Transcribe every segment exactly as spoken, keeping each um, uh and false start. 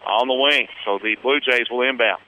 on the wing. So the Blue Jays will inbound.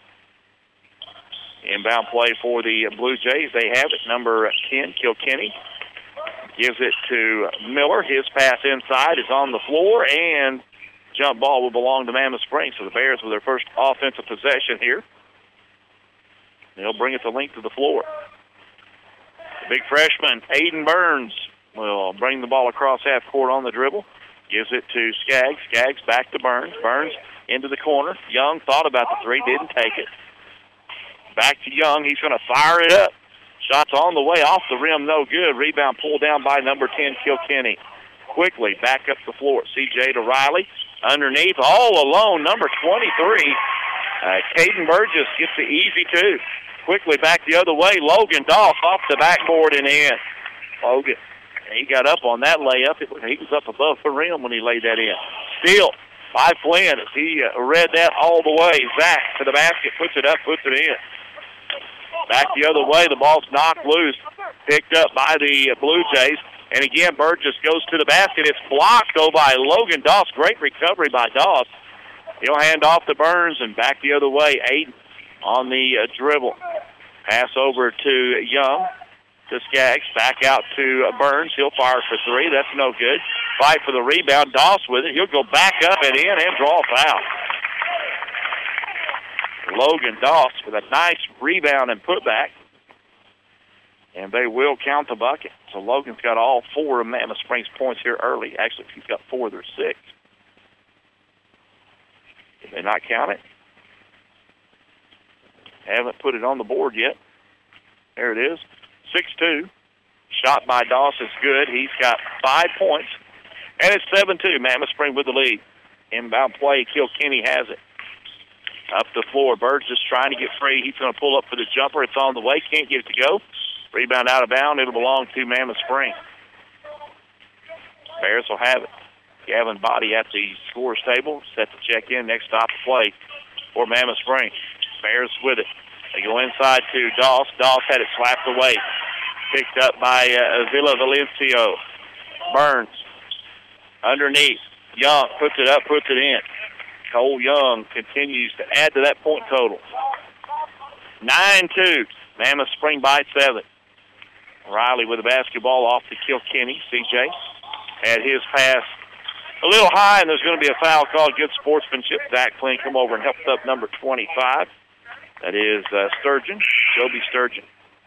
Inbound play for the Blue Jays. They have it. Number ten, Kilkenny, gives it to Miller. His pass inside is on the floor, and jump ball will belong to Mammoth Springs. So the Bears with their first offensive possession here. They'll bring it the length of the floor. The big freshman, Aiden Burns, will bring the ball across half court on the dribble. Gives it to Skaggs. Skaggs back to Burns. Burns into the corner. Young thought about the three, didn't take it. Back to Young. He's going to fire it up. Shots on the way, off the rim, no good. Rebound pulled down by number ten, Kilkenny. Quickly back up the floor. C J to Riley. Underneath, all alone, number twenty-three. Uh, Caden Burgess gets the easy two. Quickly back the other way. Logan Doss off the backboard and in. Logan, he got up on that layup. It, he was up above the rim when he laid that in. Steal by Flynn. He uh, read that all the way. Zach to the basket, puts it up, puts it in. Back the other way, the ball's knocked loose, picked up by the Blue Jays. And again, Burgess goes to the basket. It's blocked, though, by Logan Doss. Great recovery by Doss. He'll hand off to Burns and back the other way. Aiden on the uh, dribble. Pass over to Young, to Skaggs. Back out to uh, Burns. He'll fire for three. That's no good. Fight for the rebound. Doss with it. He'll go back up and in and draw a foul. Logan Doss with a nice rebound and putback. And they will count the bucket. So Logan's got all four of Mammoth Springs points here early. Actually, if he's got four, there's six. Did they not count it? Haven't put it on the board yet. There it is. six two. Shot by Doss is good. He's got five points. And it's seven two. Mammoth Spring with the lead. Inbound play. Kilkenny has it. Up the floor. Burgess trying to get free. He's going to pull up for the jumper. It's on the way. Can't get it to go. Rebound out of bounds. It'll belong to Mammoth Spring. Bears will have it. Gavin Body at the scorer's table. Set to check in. Next stop to play for Mammoth Spring. Bears with it. They go inside to Doss. Doss had it slapped away. Picked up by uh, Villa Valencio. Burns. Underneath. Young puts it up, puts it in. Cole Young continues to add to that point total. nine two. Mammoth Spring by seven. Riley with the basketball off to Kilkenny. C J had his pass a little high, and there's going to be a foul called. Good sportsmanship. Zach Flynn come over and helped up number twenty-five. That is uh, Sturgeon, Joby Sturgeon.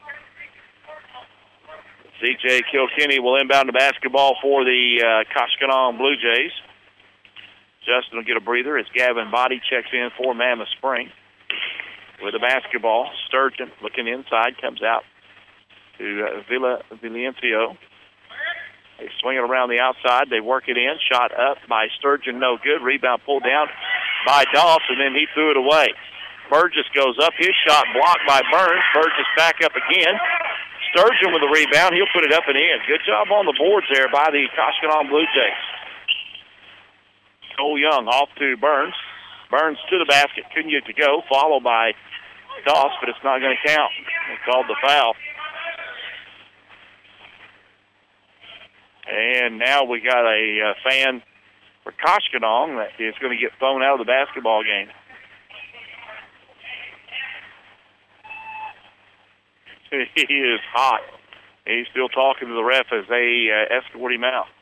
C J Kilkenny will inbound the basketball for the uh, Koshkonong Blue Jays. Justin will get a breather as Gavin Body checks in for Mammoth Spring. With the basketball, Sturgeon looking inside, comes out to uh, Villa Valencio. They swing it around the outside. They work it in. Shot up by Sturgeon, no good. Rebound pulled down by Doss, and then he threw it away. Burgess goes up. His shot blocked by Burns. Burgess back up again. Sturgeon with the rebound. He'll put it up and in. Good job on the boards there by the Koshkonong Blue Jays. Cole Young off to Burns. Burns to the basket. Couldn't get it to go. Followed by Doss, but it's not going to count. They called the foul. And now we got a uh, fan for Koshkonong that is going to get thrown out of the basketball game. He is hot. He's still talking to the ref as they uh, escort him out.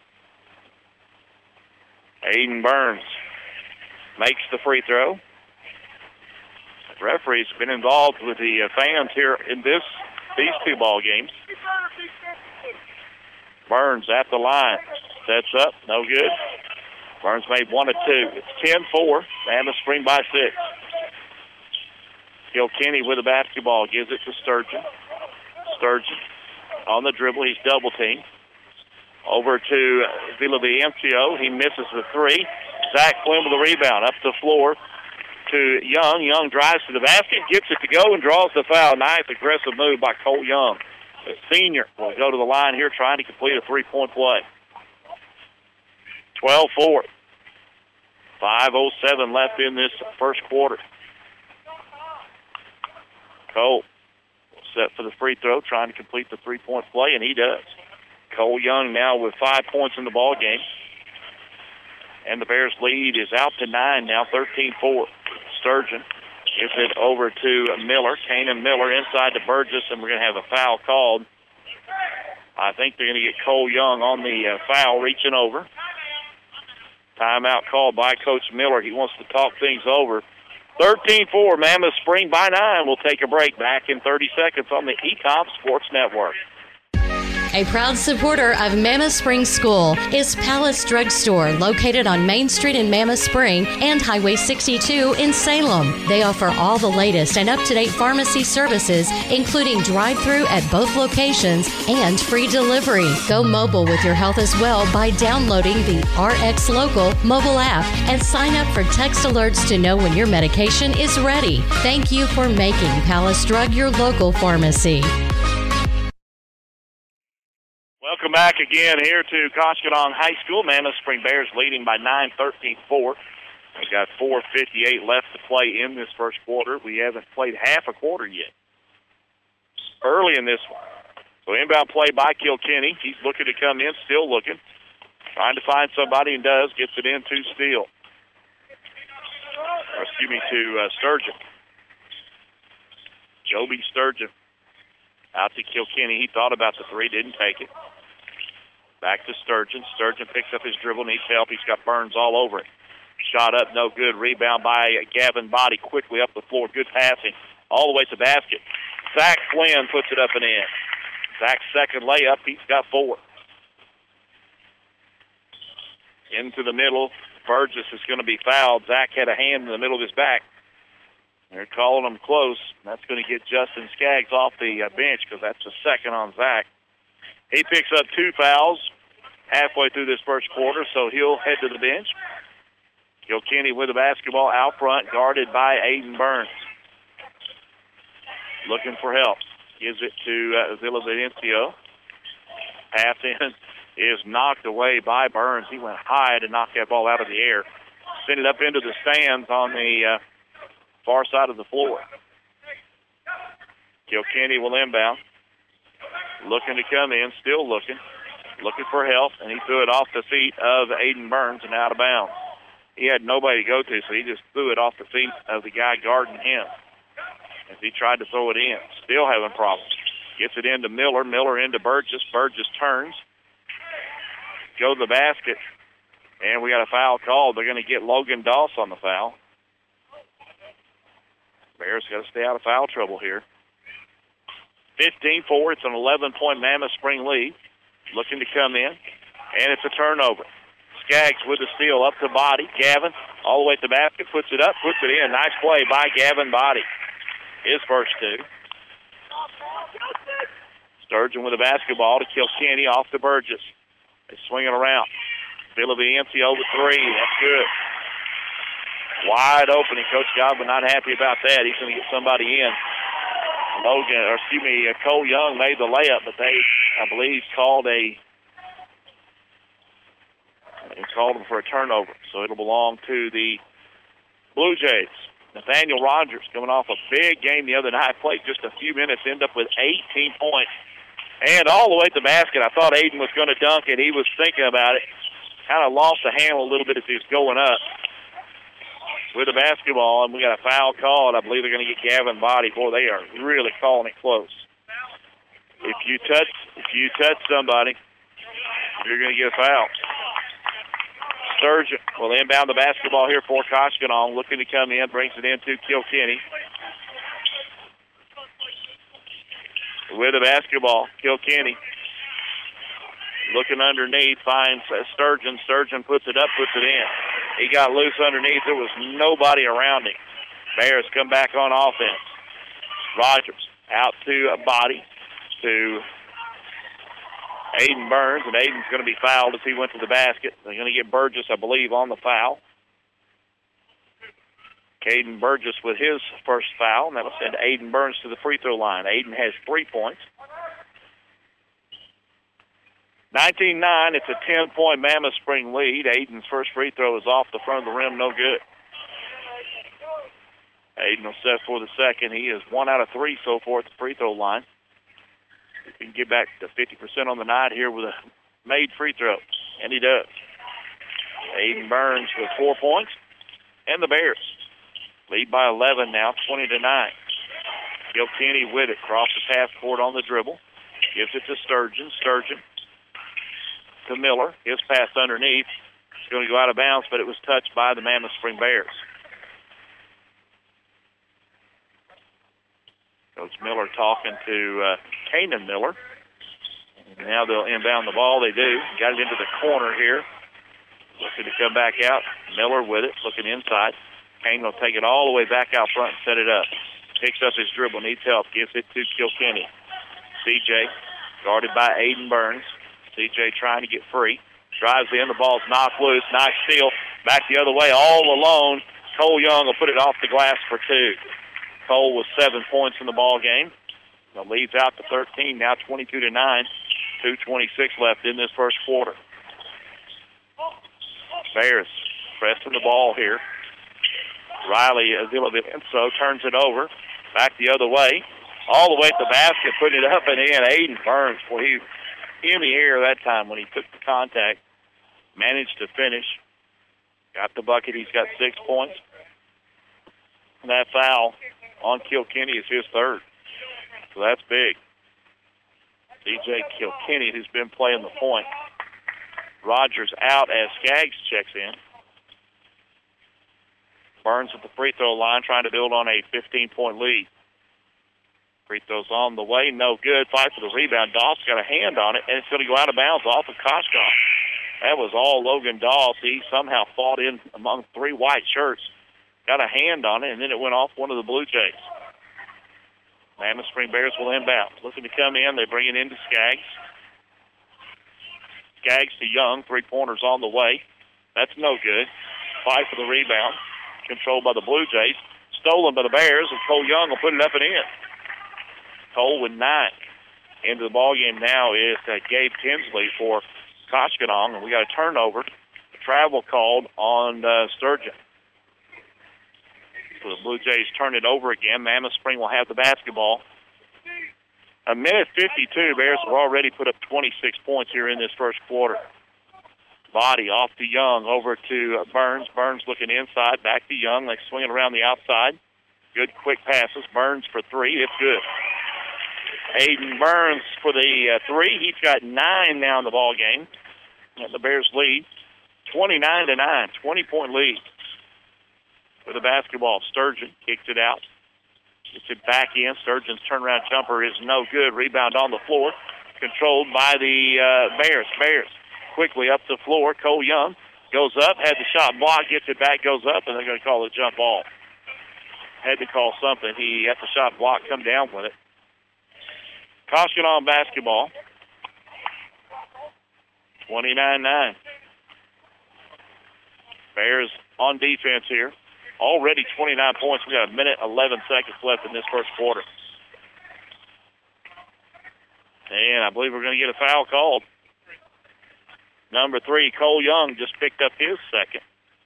Aiden Burns makes the free throw. The referee's been involved with the uh, fans here in this these two ball games. Burns at the line. Sets up. No good. Burns made one of two. It's ten four. Mammoth Spring by six. Kilkenny with the basketball. Gives it to Sturgeon. Sturgeon on the dribble. He's double teamed. Over to Villa Vicencio. He misses the three. Zach Flynn with the rebound. Up the floor to Young. Young drives to the basket. Gets it to go and draws the foul. Nice aggressive move by Cole Young. The senior will go to the line here trying to complete a three-point play. twelve four. five oh seven left in this first quarter. Cole set for the free throw, trying to complete the three-point play, and he does. Cole Young now with five points in the ball game. And the Bears' lead is out to nine now, thirteen four. Sturgeon gives it over to Miller. Kanan Miller inside to Burgess, and we're going to have a foul called. I think they're going to get Cole Young on the uh, foul, reaching over. Timeout called by Coach Miller. He wants to talk things over. thirteen four, Mammoth Spring by nine. We'll take a break. Back in thirty seconds on the E C O M Sports Network. A proud supporter of Mammoth Spring School is Palace Drug Store, located on Main Street in Mammoth Spring and Highway sixty-two in Salem. They offer all the latest and up-to-date pharmacy services, including drive-through at both locations and free delivery. Go mobile with your health as well by downloading the R X Local mobile app and sign up for text alerts to know when your medication is ready. Thank you for making Palace Drug your local pharmacy. Welcome back again here to Koshkonong High School. Mammoth Spring Bears leading by nine, thirteen four. We've got four fifty-eight left to play in this first quarter. We haven't played half a quarter yet. Early in this one. So inbound play by Kilkenny. He's looking to come in, still looking. Trying to find somebody and does. Gets it in to Steele. Or excuse me, to uh, Sturgeon. Joby Sturgeon. Out to Kilkenny. He thought about the three, didn't take it. Back to Sturgeon. Sturgeon picks up his dribble, needs help. He's got Burns all over it. Shot up, no good. Rebound by Gavin Body quickly up the floor. Good passing all the way to the basket. Zach Flynn puts it up and in. Zach's second layup. He's got four. Into the middle. Burgess is going to be fouled. Zach had a hand in the middle of his back. They're calling him close. That's going to get Justin Skaggs off the uh, bench because that's the second on Zach. He picks up two fouls halfway through this first quarter, so he'll head to the bench. Kilkenny with the basketball out front, guarded by Aiden Burns. Looking for help. Gives it to uh, Villavicencio. Pass in is knocked away by Burns. He went high to knock that ball out of the air. Send it up into the stands on the uh, far side of the floor. Kilkenny will inbound. Looking to come in, still looking. Looking for help, and he threw it off the feet of Aiden Burns and out of bounds. He had nobody to go to, so he just threw it off the feet of the guy guarding him as he tried to throw it in. Still having problems. Gets it into Miller. Miller into Burgess. Burgess turns. Go to the basket. And we got a foul called. They're going to get Logan Doss on the foul. Bears got to stay out of foul trouble here. fifteen four. It's an eleven-point Mammoth Spring lead. Looking to come in. And it's a turnover. Skaggs with the steal up to Body. Gavin all the way to the basket. Puts it up. Puts it in. Nice play by Gavin Body. His first two. Sturgeon with the basketball to Kilkenny off to Burgess. They swing it around. Villavicencio with three. That's good. Wide open, and Coach Godwin not happy about that. He's going to get somebody in. Logan, or excuse me, Cole Young made the layup, but they, I believe, called a they called him for a turnover, so it'll belong to the Blue Jays. Nathaniel Rogers coming off a big game the other night, played just a few minutes, ended up with eighteen points. And all the way to the basket. I thought Aiden was going to dunk it. He was thinking about it. Kind of lost the handle a little bit as he was going up with the basketball, and we got a foul called. I believe they're going to get Gavin Body. Boy, they are really calling it close. If you touch, if you touch somebody, you're going to get a foul. Sturgeon will inbound the basketball here for Koshkonong, looking to come in, brings it into Kilkenny. With the basketball, Kilkenny looking underneath, finds Sturgeon. Sturgeon puts it up, puts it in. He got loose underneath. There was nobody around him. Bears come back on offense. Rogers out to a Body to Aiden Burns, and Aiden's going to be fouled as he went to the basket. They're going to get Burgess, I believe, on the foul. Caden Burgess with his first foul, and that'll send Aiden Burns to the free throw line. Aiden has three points. nineteen nine, it's a ten-point Mammoth Spring lead. Aiden's first free throw is off the front of the rim, no good. Aiden will set for the second. He is one out of three so far at the free throw line. He can get back to fifty percent on the night here with a made free throw, and he does. Aiden Burns with four points. And the Bears lead by eleven now, twenty to nine. Kilkenny with it, crosses half court on the dribble. Gives it to Sturgeon. Sturgeon to Miller. His pass underneath. It's going to go out of bounds, but it was touched by the Mammoth Spring Bears. Coach Miller talking to uh, Kanan Miller. And now they'll inbound the ball. They do. Got it into the corner here. Looking to come back out. Miller with it, looking inside. Kane will take it all the way back out front and set it up. Picks up his dribble, needs help, gives it to Kilkenny. C J guarded by Aiden Burns. C J trying to get free. Drives in, the ball's knocked loose. Nice steal. Back the other way, all alone. Cole Young will put it off the glass for two. Cole with seven points in the ball game. The lead's out to thirteen, now twenty-two to nine. two twenty-six left in this first quarter. Bears pressing the ball here. Riley Azilovienso turns it over. Back the other way. All the way at the basket, putting it up and in. Aiden Burns, boy, he, he in the air that time when he took the contact. Managed to finish. Got the bucket. He's got six points. And that foul on Kilkenny is his third. So that's big. D J Kilkenny, who's been playing the point. Rogers out as Skaggs checks in. Burns at the free throw line trying to build on a fifteen-point lead. Free throw's on the way, no good. Fight for the rebound. Doss got a hand on it, and it's going to go out of bounds off of Koshkov. That was all Logan Doss. He somehow fought in among three white shirts, got a hand on it, and then it went off one of the Blue Jays. Mammoth Spring Bears will inbound. Looking to come in, they bring it into Skaggs. Skaggs to Young, three-pointers on the way. That's no good. Fight for the rebound. Controlled by the Blue Jays. Stolen by the Bears, and Cole Young will put it up and in. Cole with nine. Into the ballgame now is uh, Gabe Tinsley for Koshkonong, and we got a turnover. A travel called on uh, Sturgeon. So the Blue Jays turn it over again. Mammoth Spring will have the basketball. A minute fifty-two. Bears have already put up twenty-six points here in this first quarter. Body off to Young, over to Burns. Burns looking inside, back to Young. They swing it around the outside. Good quick passes. Burns for three. It's good. Aiden Burns for the uh, three. He's got nine now in the ball game. And the Bears lead twenty-nine to nine. twenty-point lead. For the basketball, Sturgeon kicks it out. Gets it back in. Sturgeon's turnaround jumper is no good. Rebound on the floor. Controlled by the uh, Bears. Bears quickly up the floor. Cole Young goes up, had the shot blocked, gets it back, goes up, and they're going to call a jump ball. Had to call something. He had the shot blocked, come down with it. Koshkonong basketball. twenty-nine nine. Bears on defense here. Already twenty-nine points. We got a minute, eleven seconds left in this first quarter. And I believe we're going to get a foul called. Number three, Cole Young, just picked up his second.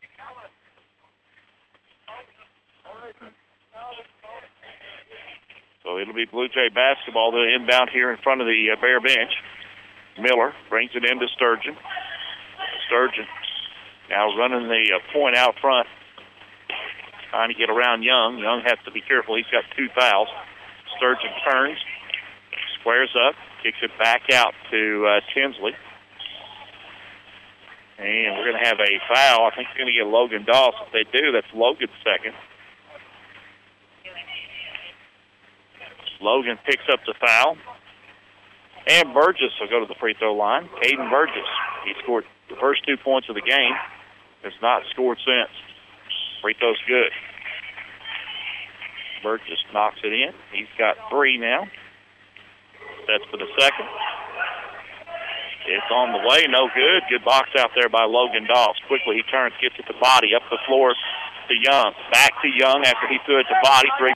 So it'll be Blue Jay basketball. They'll inbound here in front of the uh, Bear bench. Miller brings it into Sturgeon. Sturgeon now running the uh, point out front. Trying to get around Young. Young has to be careful. He's got two fouls. Sturgeon turns, squares up, kicks it back out to uh, Tinsley. And we're going to have a foul. I think we're going to get Logan Doss. If they do, that's Logan's second. Logan picks up the foul. And Burgess will go to the free throw line. Caden Burgess. He scored the first two points of the game. Has not scored since. Free throw's good. Burgess knocks it in. He's got three now. That's for the second. It's on the way, no good. Good box out there by Logan Doss. Quickly he turns, gets it to Body, up the floor to Young. Back to Young after he threw it to Body. Three.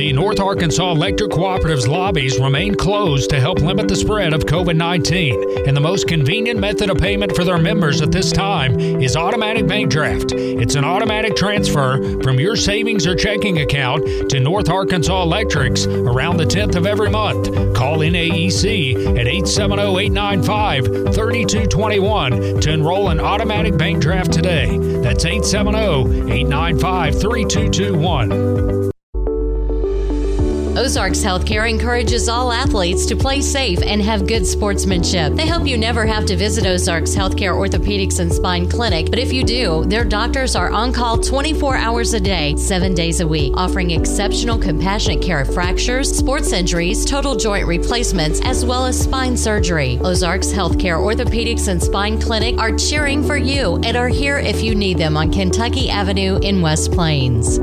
The North Arkansas Electric Cooperative's lobbies remain closed to help limit the spread of covid nineteen, and the most convenient method of payment for their members at this time is automatic bank draft. It's an automatic transfer from your savings or checking account to North Arkansas Electric's around the tenth of every month. Call N A E C at eight seven zero, eight nine five, three two two one to enroll in automatic bank draft today. That's eight seven zero, eight nine five, three two two one. Ozarks Healthcare encourages all athletes to play safe and have good sportsmanship. They hope you never have to visit Ozarks Healthcare Orthopedics and Spine Clinic, but if you do, their doctors are on call twenty-four hours a day, seven days a week, offering exceptional compassionate care of fractures, sports injuries, total joint replacements, as well as spine surgery. Ozarks Healthcare Orthopedics and Spine Clinic are cheering for you and are here if you need them on Kentucky Avenue in West Plains.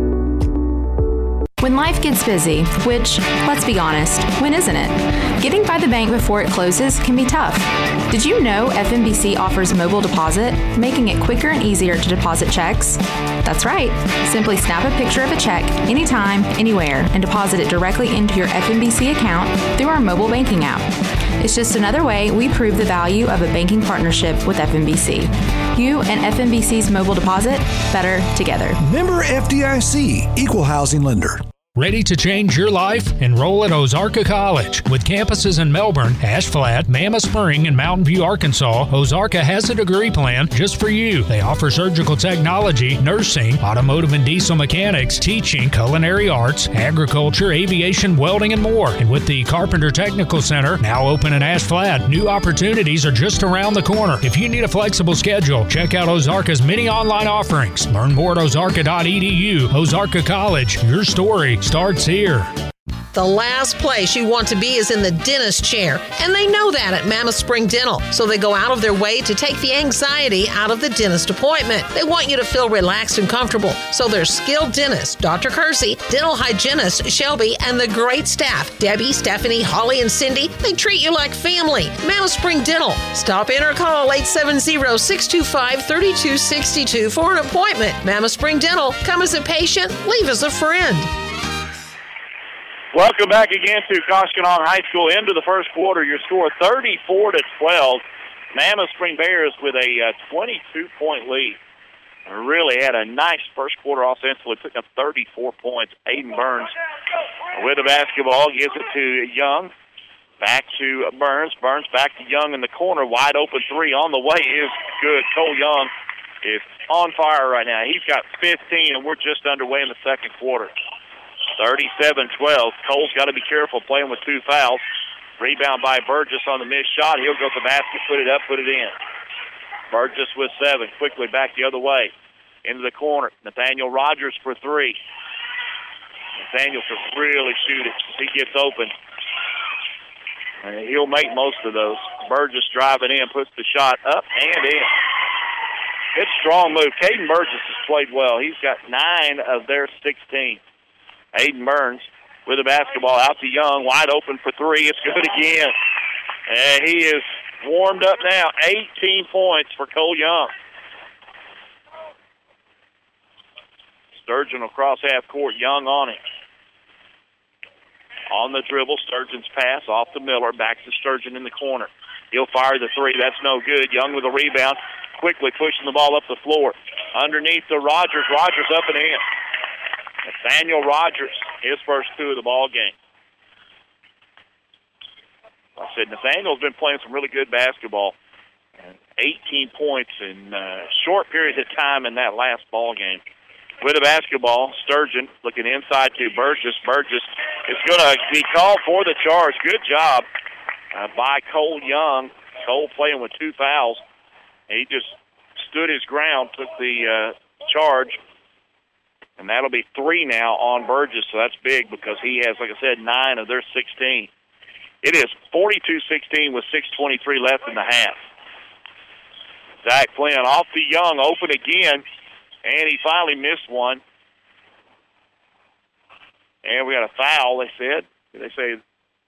When life gets busy, which, let's be honest, when isn't it? Getting by the bank before it closes can be tough. Did you know F M B C offers mobile deposit, making it quicker and easier to deposit checks? That's right. Simply snap a picture of a check anytime, anywhere, and deposit it directly into your F M B C account through our mobile banking app. It's just another way we prove the value of a banking partnership with F M B C. You and F M B C's mobile deposit, better together. Member F D I C, Equal Housing Lender. Ready to change your life? Enroll at Ozarka College. With campuses in Melbourne, Ash Flat, Mammoth Spring, and Mountain View, Arkansas, Ozarka has a degree plan just for you. They offer surgical technology, nursing, automotive and diesel mechanics, teaching, culinary arts, agriculture, aviation, welding, and more. And with the Carpenter Technical Center now open in Ash Flat, new opportunities are just around the corner. If you need a flexible schedule, check out Ozarka's many online offerings. Learn more at ozarka dot e d u. Ozarka College, your story starts here. The last place you want to be is in the dentist chair, and they know that at Mammoth Spring Dental, so they go out of their way to take the anxiety out of the dentist appointment. They want you to feel relaxed and comfortable, so their skilled dentist, Doctor Kersey, dental hygienist Shelby, and the great staff, Debbie, Stephanie, Holly, and Cindy, they treat you like family. Mammoth Spring Dental. Stop in or call eight seven zero, six two five, three two six two for an appointment. Mammoth Spring Dental. Come as a patient, leave as a friend. Welcome back again to Koshkonong High School. Into the first quarter, your score thirty-four to twelve. Mammoth Spring Bears with a uh, twenty-two point lead. Really had a nice first quarter offensively, picking up thirty-four points. Aiden Burns with the basketball, gives it to Young. Back to Burns. Burns back to Young in the corner. Wide open three on the way is good. Cole Young is on fire right now. He's got fifteen, and we're just underway in the second quarter. thirty-seven twelve. Cole's got to be careful playing with two fouls. Rebound by Burgess on the missed shot. He'll go to the basket, put it up, put it in. Burgess with seven. Quickly back the other way. Into the corner. Nathaniel Rogers for three. Nathaniel can really shoot it. He gets open. And he'll make most of those. Burgess driving in, puts the shot up and in. Good strong move. Caden Burgess has played well. He's got nine of their sixteen. Aiden Burns with the basketball out to Young, wide open for three. It's good again. And he is warmed up now. eighteen points for Cole Young. Sturgeon across half court. Young on it. On the dribble, Sturgeon's pass off to Miller. Back to Sturgeon in the corner. He'll fire the three. That's no good. Young with a rebound. Quickly pushing the ball up the floor. Underneath to Rogers. Rogers up and in. Nathaniel Rogers, his first two of the ball game. I said Nathaniel's been playing some really good basketball. eighteen points in a short period of time in that last ball game. With the basketball, Sturgeon looking inside to Burgess. Burgess is going to be called for the charge. Good job uh, by Cole Young. Cole playing with two fouls. He just stood his ground, took the uh, charge. And that'll be three now on Burgess, so that's big because he has, like I said, nine of their sixteen. It is forty-two sixteen with six twenty-three left in the half. Zach Flynn off to Young, open again, and he finally missed one. And we got a foul, they said. Did they say?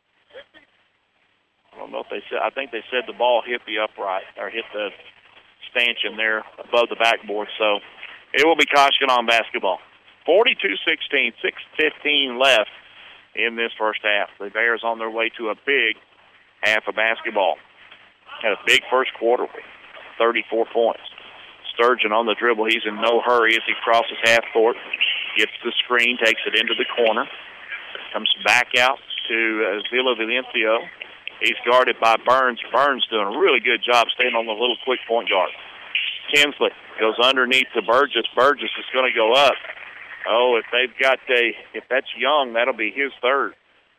I don't know if they said. I think they said the ball hit the upright or hit the stanchion there above the backboard. So it will be Koshkonong basketball. forty-two sixteen, six fifteen left in this first half. The Bears on their way to a big half of basketball. Had a big first quarter with thirty-four points. Sturgeon on the dribble. He's in no hurry as he crosses half court. Gets the screen, takes it into the corner. Comes back out to uh, Villa Valencia. He's guarded by Burns. Burns doing a really good job staying on the little quick point guard. Kinsley goes underneath to Burgess. Burgess is going to go up. Oh, if they've got a, if that's Young, that'll be his third.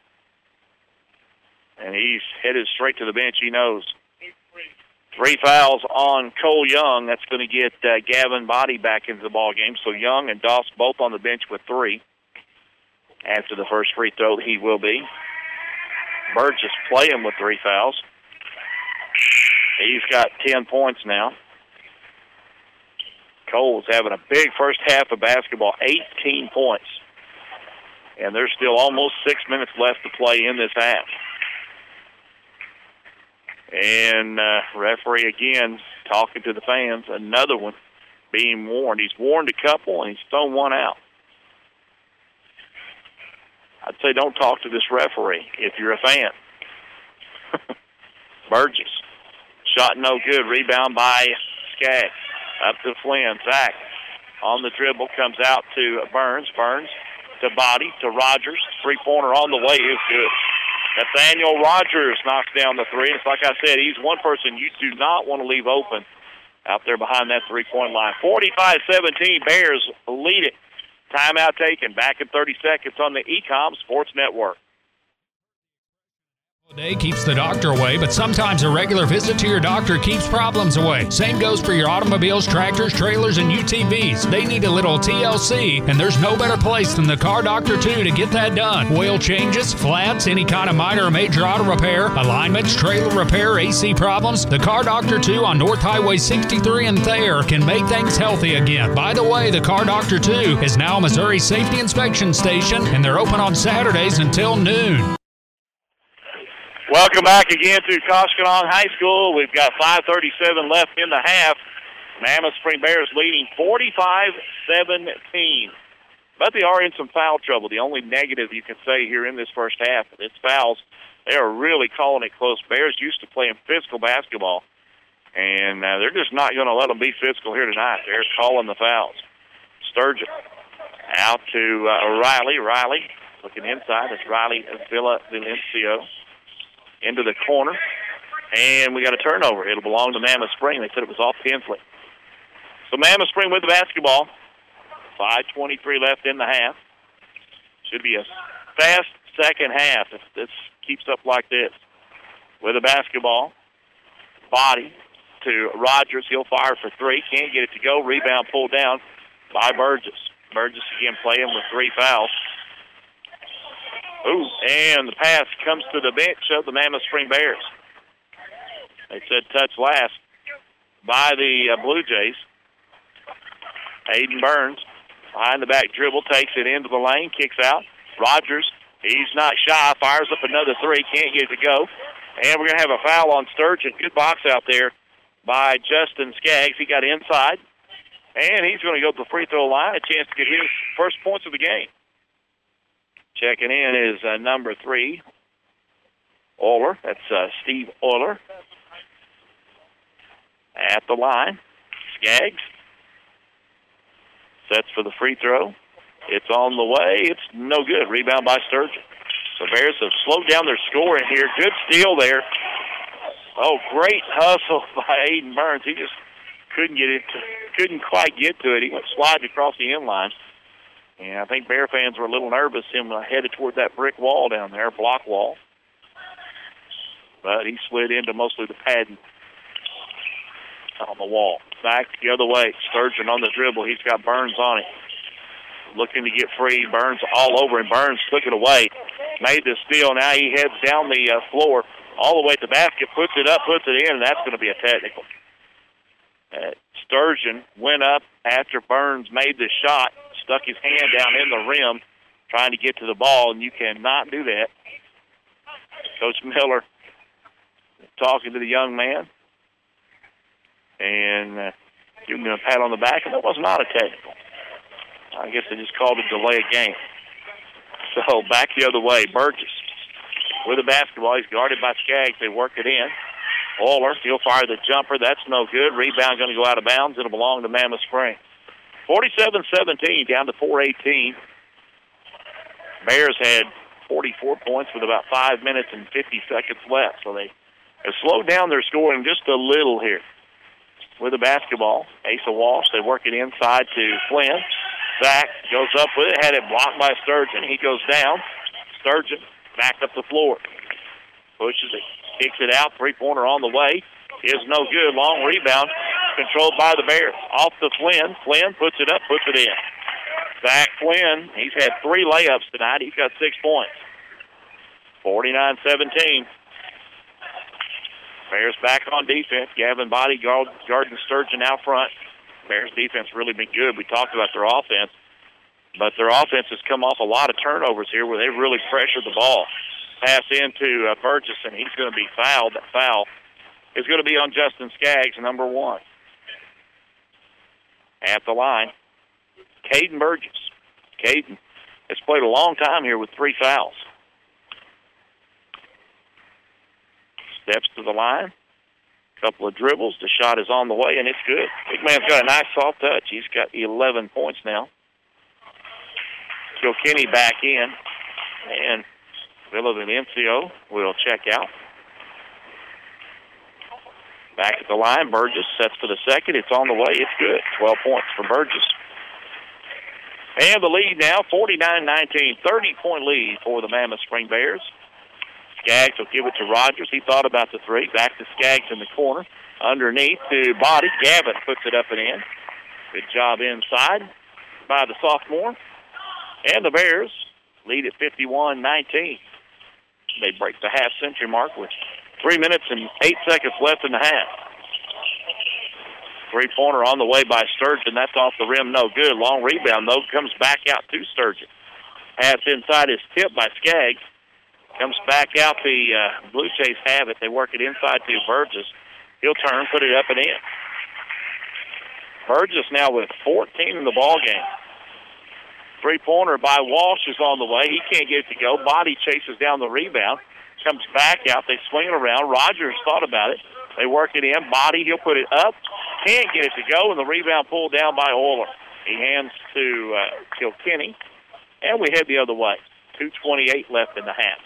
And he's headed straight to the bench. He knows. Three fouls on Cole Young. That's going to get uh, Gavin Body back into the ball game. So Young and Doss both on the bench with three. After the first free throw, he will be. Burgess playing with three fouls. He's got ten points now. Cole's having a big first half of basketball, eighteen points. And there's still almost six minutes left to play in this half. And uh, referee again talking to the fans. Another one being warned. He's warned a couple, and he's thrown one out. I'd say don't talk to this referee if you're a fan. Burgess. Shot no good. Rebound by Skaggs. Up to Flynn. Zach on the dribble. Comes out to Burns. Burns to Body to Rogers. Three-pointer on the way is good. Nathaniel Rogers knocks down the three. It's like I said, he's one person you do not want to leave open out there behind that three-point line. forty-five seventeen, Bears lead it. Timeout taken. Back in thirty seconds on the E COM Sports Network. A day keeps the doctor away, but sometimes a regular visit to your doctor keeps problems away. Same goes for your automobiles, tractors, trailers, and U T Vs. They need a little T L C, and there's no better place than the Car Doctor two to get that done. Oil changes, flats, any kind of minor or major auto repair, alignments, trailer repair, A C problems. The Car Doctor two on North Highway sixty-three in Thayer can make things healthy again. By the way, the Car Doctor two is now a Missouri Safety Inspection Station, and they're open on Saturdays until noon. Welcome back again to Koshkonong High School. We've got five thirty-seven left in the half. Mammoth Spring Bears leading forty-five seventeen. But they are in some foul trouble. The only negative you can say here in this first half is fouls. They are really calling it close. Bears used to playing physical basketball, and uh, they're just not going to let them be physical here tonight. They're calling the fouls. Sturgeon out to uh, Riley. Riley looking inside. It's Riley Villa Valencio. Into the corner, and we got a turnover. It'll belong to Mammoth Spring. They said it was off Kinsley. So Mammoth Spring with the basketball. five twenty-three left in the half. Should be a fast second half if this keeps up like this. With the basketball, Body to Rogers. He'll fire for three. Can't get it to go. Rebound pulled down by Burgess. Burgess again playing with three fouls. Ooh, and the pass comes to the bench of the Mammoth Spring Bears. They said touch last by the uh, Blue Jays. Aiden Burns behind the back dribble, takes it into the lane, kicks out. Rogers, he's not shy, fires up another three, can't get it to go. And we're going to have a foul on Sturgeon. Good box out there by Justin Skaggs. He got inside, and he's going to go to the free throw line, a chance to get his first points of the game. Checking in is uh, number three, Euler. That's uh, Steve Euler. At the line, Skaggs sets for the free throw. It's on the way. It's no good. Rebound by Sturgeon. So Bears have slowed down their scoring here. Good steal there. Oh, great hustle by Aiden Burns. He just couldn't get it. To, couldn't quite get to it. He went sliding across the end line. And I think Bear fans were a little nervous him headed toward that brick wall down there, block wall. But he slid into mostly the padding on the wall. Back the other way. Sturgeon on the dribble. He's got Burns on it. Looking to get free. Burns all over him. Burns took it away. Made the steal. Now he heads down the uh, floor all the way to the basket. Puts it up, puts it in, and that's going to be a technical. Uh, Sturgeon went up after Burns made the shot. Stuck his hand down in the rim trying to get to the ball, and you cannot do that. Coach Miller talking to the young man and uh, giving him a pat on the back, and that was not a technical. I guess they just called it delay of game. So back the other way. Burgess with the basketball. He's guarded by Skaggs. They work it in. Oiler, he'll fire the jumper. That's no good. Rebound going to go out of bounds. It'll belong to Mammoth Spring. forty-seven seventeen, down to four eighteen. Bears had forty-four points with about five minutes and fifty seconds left. So they have slowed down their scoring just a little here. With the basketball, Asa Walsh, they work it inside to Flynn. Zach goes up with it, had it blocked by Sturgeon. He goes down. Sturgeon back up the floor. Pushes it, kicks it out. Three-pointer on the way. Is no good. Long rebound controlled by the Bears. Off to Flynn. Flynn puts it up, puts it in. Zach Flynn, he's had three layups tonight. He's got six points. forty-nine seventeen. Bears back on defense. Gavin Body guarding Sturgeon out front. Bears defense really been good. We talked about their offense, but their offense has come off a lot of turnovers here where they've really pressured the ball. Pass into uh, Burgess, and he's going to be fouled. That foul is going to be on Justin Skaggs, number one. At the line, Caden Burgess. Caden has played a long time here with three fouls. Steps to the line. Couple of dribbles. The shot is on the way, and it's good. Big man's got a nice soft touch. He's got eleven points now. Kilkenny back in, and Villavicencio will check out. Back at the line, Burgess sets for the second. It's on the way. It's good. twelve points for Burgess. And the lead now, forty-nine nineteen. thirty-point lead for the Mammoth Spring Bears. Skaggs will give it to Rogers. He thought about the three. Back to Skaggs in the corner. Underneath to Body. Gavin puts it up and in. Good job inside by the sophomore. And the Bears lead at fifty-one nineteen. They break the half-century mark with three minutes and eight seconds left in the half. Three-pointer on the way by Sturgeon. That's off the rim. No good. Long rebound, though, comes back out to Sturgeon. Pass inside is tipped by Skaggs. Comes back out. The uh, Blue Jays have it. They work it inside to Burgess. He'll turn, put it up and in. Burgess now with fourteen in the ball game. Three-pointer by Walsh is on the way. He can't get it to go. Body chases down the rebound. Comes back out. They swing it around. Rogers thought about it. They work it in. Body, he'll put it up. Can't get it to go, and the rebound pulled down by Oiler. He hands to uh, Kilkenny. And we head the other way. two twenty-eight left in the half.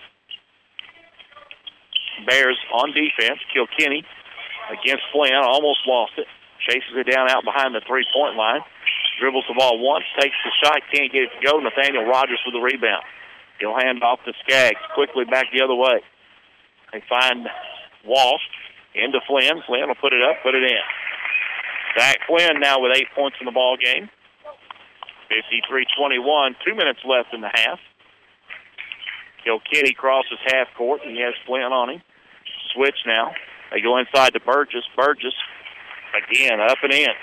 Bears on defense. Kilkenny against Flynn. Almost lost it. Chases it down out behind the three-point line. Dribbles the ball once. Takes the shot. Can't get it to go. Nathaniel Rogers with the rebound. He'll hand off to Skaggs. Quickly back the other way. They find Walsh into Flynn. Flynn will put it up, put it in. Zach Flynn now with eight points in the ball game. fifty-three twenty-one. Two minutes left in the half. Kilkenny crosses half court. He has Flynn on him. Switch now. They go inside to Burgess. Burgess again up and in.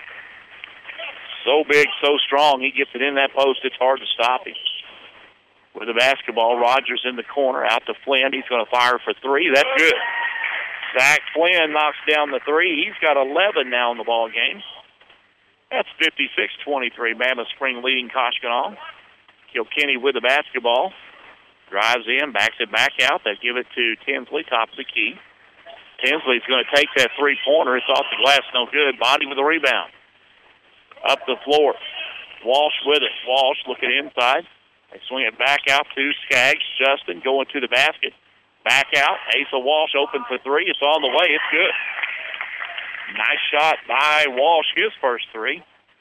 So big, so strong. He gets it in that post. It's hard to stop him. With the basketball, Rogers in the corner. Out to Flynn. He's going to fire for three. That's good. Zach Flynn knocks down the three. He's got eleven now in the ball game. That's fifty-six twenty-three. Mammoth Spring leading Koshkonong. Kilkenny with the basketball. Drives in, backs it back out. They give it to Tinsley, top of the key. Tinsley's going to take that three-pointer. It's off the glass, no good. Body with the rebound. Up the floor. Walsh with it. Walsh looking inside. They swing it back out to Skaggs. Justin going to the basket. Back out. Asa Walsh open for three. It's on the way. It's good. Nice shot by Walsh, his first three.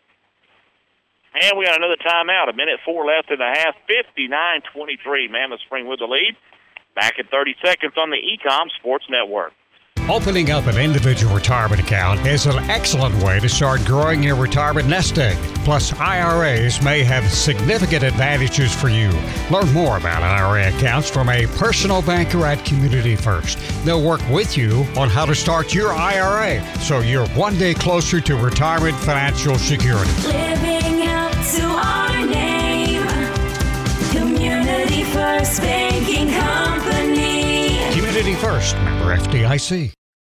And we got another timeout. A minute four left in the half. fifty-nine twenty-three. Mammoth Spring with the lead. Back in thirty seconds on the Ecom Sports Network. Opening up an individual retirement account is an excellent way to start growing your retirement nest egg. Plus, I R As may have significant advantages for you. Learn more about I R A accounts from a personal banker at Community First. They'll work with you on how to start your I R A so you're one day closer to retirement financial security. Living up to our name, Community First Banking Company. Community First, member F D I C.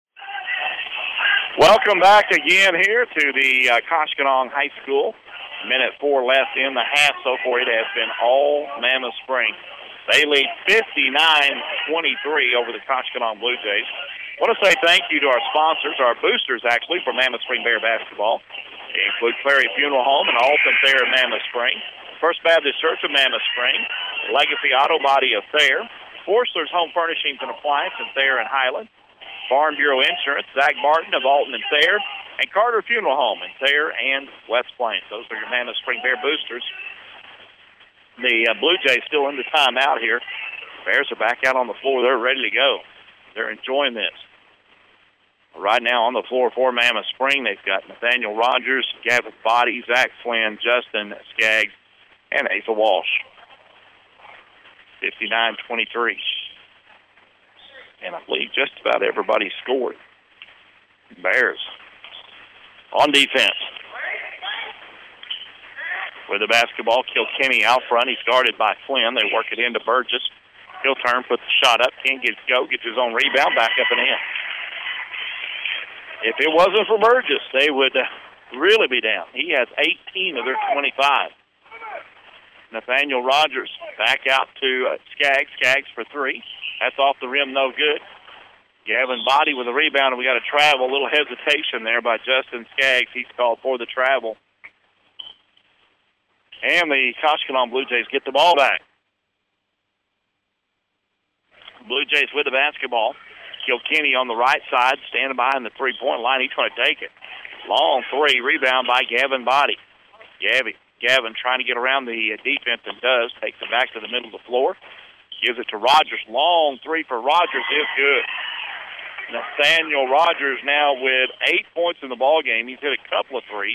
Welcome back again here to the uh, Koshkonong High School. Minute four left in the half. So far, it has been all Mammoth Spring. They lead fifty-nine twenty-three over the Koshkonong Blue Jays. I want to say thank you to our sponsors, our boosters, actually, for Mammoth Spring Bear basketball. They include Clary Funeral Home and Alton Thayer of Mammoth Spring, First Baptist Church of Mammoth Spring, Legacy Auto Body of Thayer, Forstler's Home Furnishings and Appliance in Thayer and Highland, Farm Bureau Insurance, Zach Barton of Alton and Thayer, and Carter Funeral Home in Thayer and West Plains. Those are your Mammoth Spring Bear boosters. The uh, Blue Jays still in the timeout here. Bears are back out on the floor. They're ready to go. They're enjoying this. Right now on the floor for Mammoth Spring, they've got Nathaniel Rogers, Gavin Body, Zach Flynn, Justin Skaggs, and Asa Walsh. fifty-nine twenty-three. And I believe just about everybody scored. Bears on defense. With the basketball, Kilkenny out front. He started by Flynn. They work it into Burgess. He'll turn, put the shot up. Can't get it to go. Gets his own rebound back up and in. If it wasn't for Burgess, they would uh, really be down. He has eighteen of their twenty-five. Nathaniel Rogers back out to uh, Skaggs. Skaggs for three. That's off the rim, no good. Gavin Body with a rebound, and we got a travel. A little hesitation there by Justin Skaggs. He's called for the travel. And the Koshkonong Blue Jays get the ball back. Blue Jays with the basketball. Kilkenny on the right side, standing behind the three-point line. He's trying to take it. Long three, rebound by Gavin Body. Gavin, Gavin trying to get around the defense and does. Takes it back to the middle of the floor. Gives it to Rogers. Long three for Rogers is good. Nathaniel Rogers now with eight points in the ball game. He's hit a couple of threes.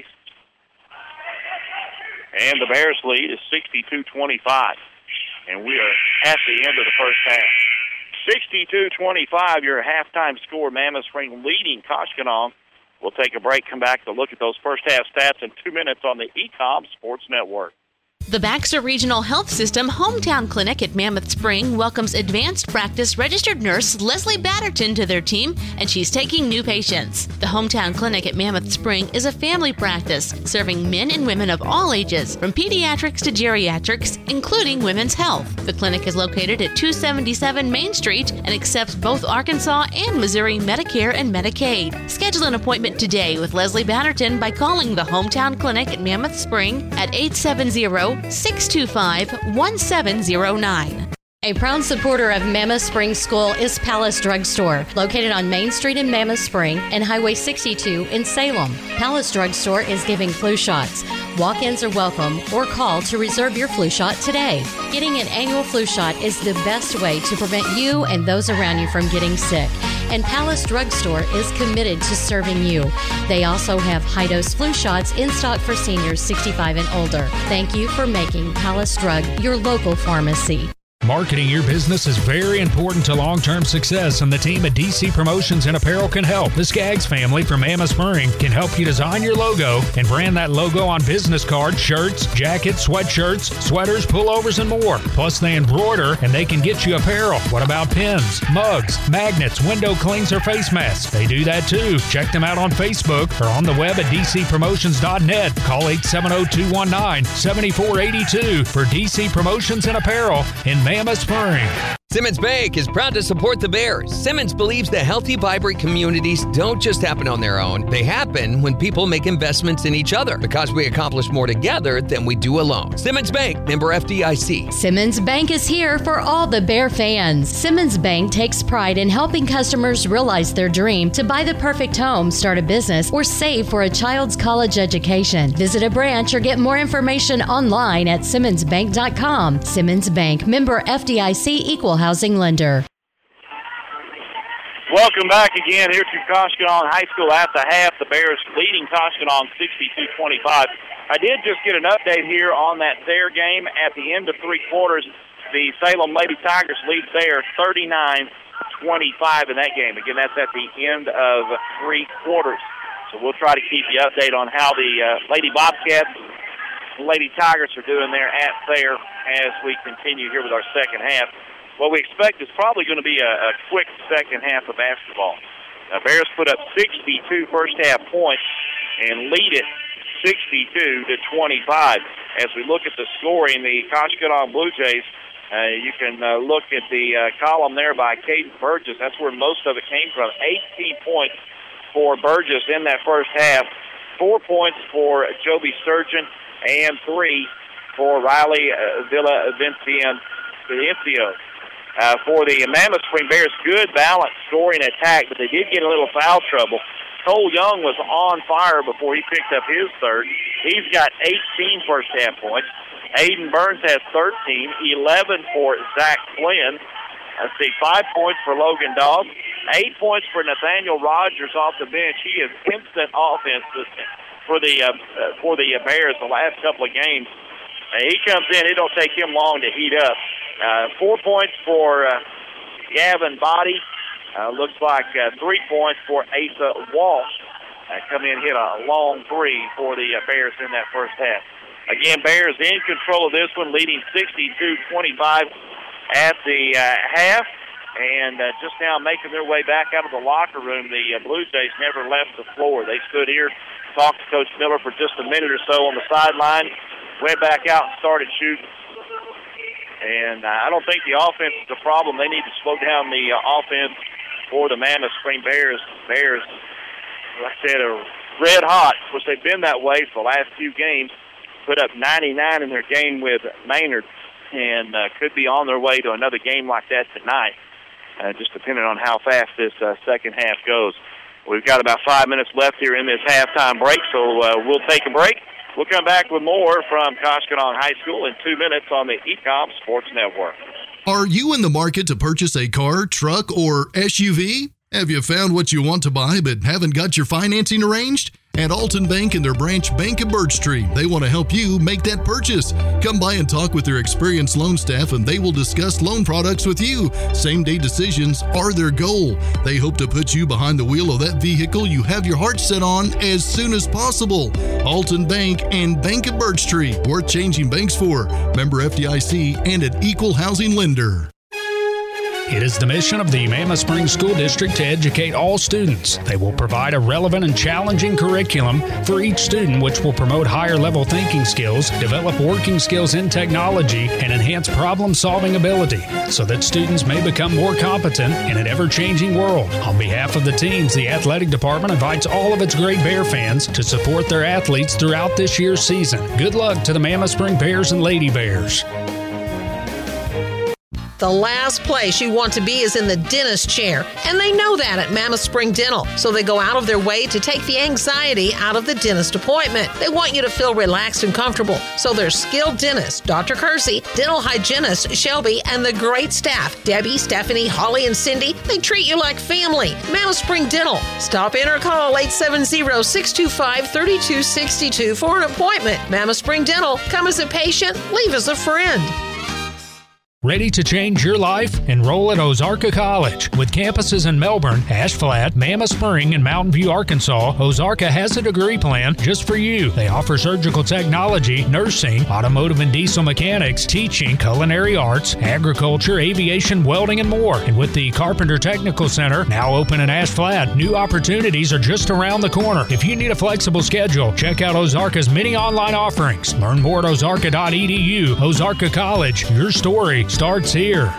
And the Bears lead is sixty-two twenty-five. And we are at the end of the first half. sixty-two twenty-five, your halftime score. Mammoth Spring leading Koshkonong. We'll take a break, come back to look at those first half stats in two minutes on the E COM Sports Network. The Baxter Regional Health System Hometown Clinic at Mammoth Spring welcomes advanced practice registered nurse Leslie Batterton to their team, and she's taking new patients. The Hometown Clinic at Mammoth Spring is a family practice serving men and women of all ages, from pediatrics to geriatrics, including women's health. The clinic is located at two seventy-seven Main Street and accepts both Arkansas and Missouri Medicare and Medicaid. Schedule an appointment today with Leslie Batterton by calling the Hometown Clinic at Mammoth Spring at eight seven zero, six two five, one seven zero nine. A proud supporter of Mammoth Spring School is Palace Drug Store, located on Main Street in Mammoth Spring and Highway sixty-two in Salem. Palace Drug Store is giving flu shots. Walk-ins are welcome, or call to reserve your flu shot today. Getting an annual flu shot is the best way to prevent you and those around you from getting sick. And Palace Drug Store is committed to serving you. They also have high-dose flu shots in stock for seniors sixty-five and older. Thank you for making Palace Drug your local pharmacy. Marketing your business is very important to long-term success, and the team at D C Promotions and Apparel can help. The Skaggs family from Mammoth Spring can help you design your logo and brand that logo on business cards, shirts, jackets, sweatshirts, sweaters, pullovers, and more. Plus, they embroider, and they can get you apparel. What about pins, mugs, magnets, window clings, or face masks? They do that too. Check them out on Facebook or on the web at d c promotions dot net. Call eight seven zero, two one nine, seven four eight two for D C Promotions and Apparel in Mammoth Spring. Simmons Bank is proud to support the Bears. Simmons believes that healthy, vibrant communities don't just happen on their own. They happen when people make investments in each other, because we accomplish more together than we do alone. Simmons Bank, member F D I C. Simmons Bank is here for all the Bear fans. Simmons Bank takes pride in helping customers realize their dream to buy the perfect home, start a business, or save for a child's college education. Visit a branch or get more information online at simmons bank dot com. Simmons Bank, member F D I C, equal housing lender. Welcome back again here to Koshkonong High School at the half. The Bears leading Koshkonong sixty-two twenty-five. I did just get an update here on that Thayer game. At the end of three quarters, the Salem Lady Tigers lead Thayer thirty-nine twenty-five in that game. Again, that's at the end of three quarters. So we'll try to keep you updated on how the uh, Lady Bobcats, Lady Tigers are doing there at Thayer as we continue here with our second half. What we expect is probably going to be a, a quick second half of basketball. The Bears put up sixty-two first half points and lead it sixty-two to twenty-five. As we look at the scoring, the Koshkonong Blue Jays Uh, you can uh, look at the uh, column there by Caden Burgess. That's where most of it came from. eighteen points for Burgess in that first half. Four points for Joby Sturgeon and three for Riley uh, Villa Vencio. Uh, for the Mammoth Spring Bears, good balance scoring attack, but they did get a little foul trouble. Cole Young was on fire before he picked up his third. He's got eighteen first half points. Aiden Burns has thirteen, eleven for Zach Flynn. Let's see, five points for Logan Dawes, eight points for Nathaniel Rogers off the bench. He is instant offense for the uh, for the Bears the last couple of games. Uh, he comes in, it don't take him long to heat up. Uh, four points for uh, Gavin Body. Uh, looks like uh, three points for Asa Walsh. Uh, come in, hit a long three for the uh, Bears in that first half. Again, Bears in control of this one, leading sixty-two twenty-five at the uh, half. And uh, just now making their way back out of the locker room, the uh, Blue Jays never left the floor. They stood here, talked to Coach Miller for just a minute or so on the sideline, went back out and started shooting. And uh, I don't think the offense is the problem. They need to slow down the uh, offense for the Mammoth Spring Bears. Bears, like I said, are red hot. Of course, they've been that way for the last few games. Put up ninety-nine in their game with Maynard, and uh, could be on their way to another game like that tonight, uh, just depending on how fast this uh, second half goes. We've got about five minutes left here in this halftime break, so uh, we'll take a break. We'll come back with more from Koshkonong High School in two minutes on the E C O M Sports Network. Are you in the market to purchase a car, truck, or S U V? Have you found what you want to buy but haven't got your financing arranged? At Alton Bank and their branch Bank of Birch Street, they want to help you make that purchase. Come by and talk with their experienced loan staff and they will discuss loan products with you. Same-day decisions are their goal. They hope to put you behind the wheel of that vehicle you have your heart set on as soon as possible. Alton Bank and Bank of Birch Street, worth changing banks for. Member F D I C and an equal housing lender. It is the mission of the Mammoth Spring School District to educate all students. They will provide a relevant and challenging curriculum for each student, which will promote higher-level thinking skills, develop working skills in technology, and enhance problem-solving ability so that students may become more competent in an ever-changing world. On behalf of the teams, the athletic department invites all of its great Bear fans to support their athletes throughout this year's season. Good luck to the Mammoth Spring Bears and Lady Bears. The last place you want to be is in the dentist chair, and they know that at Mammoth Spring Dental, so they go out of their way to take the anxiety out of the dentist appointment. They want you to feel relaxed and comfortable, so their skilled dentist, Doctor Kersey, dental hygienist Shelby, and the great staff, Debbie, Stephanie, Holly, and Cindy, they treat you like family. Mammoth Spring Dental. Stop in or call eight seven zero, six two five, three two six two for an appointment. Mammoth Spring Dental. Come as a patient, leave as a friend. Ready to change your life? Enroll at Ozarka College. With campuses in Melbourne, Ash Flat, Mammoth Spring, and Mountain View, Arkansas, Ozarka has a degree plan just for you. They offer surgical technology, nursing, automotive and diesel mechanics, teaching, culinary arts, agriculture, aviation, welding, and more. And with the Carpenter Technical Center now open in Ash Flat, new opportunities are just around the corner. If you need a flexible schedule, check out Ozarka's many online offerings. Learn more at ozarka dot e d u. Ozarka College, your story starts here.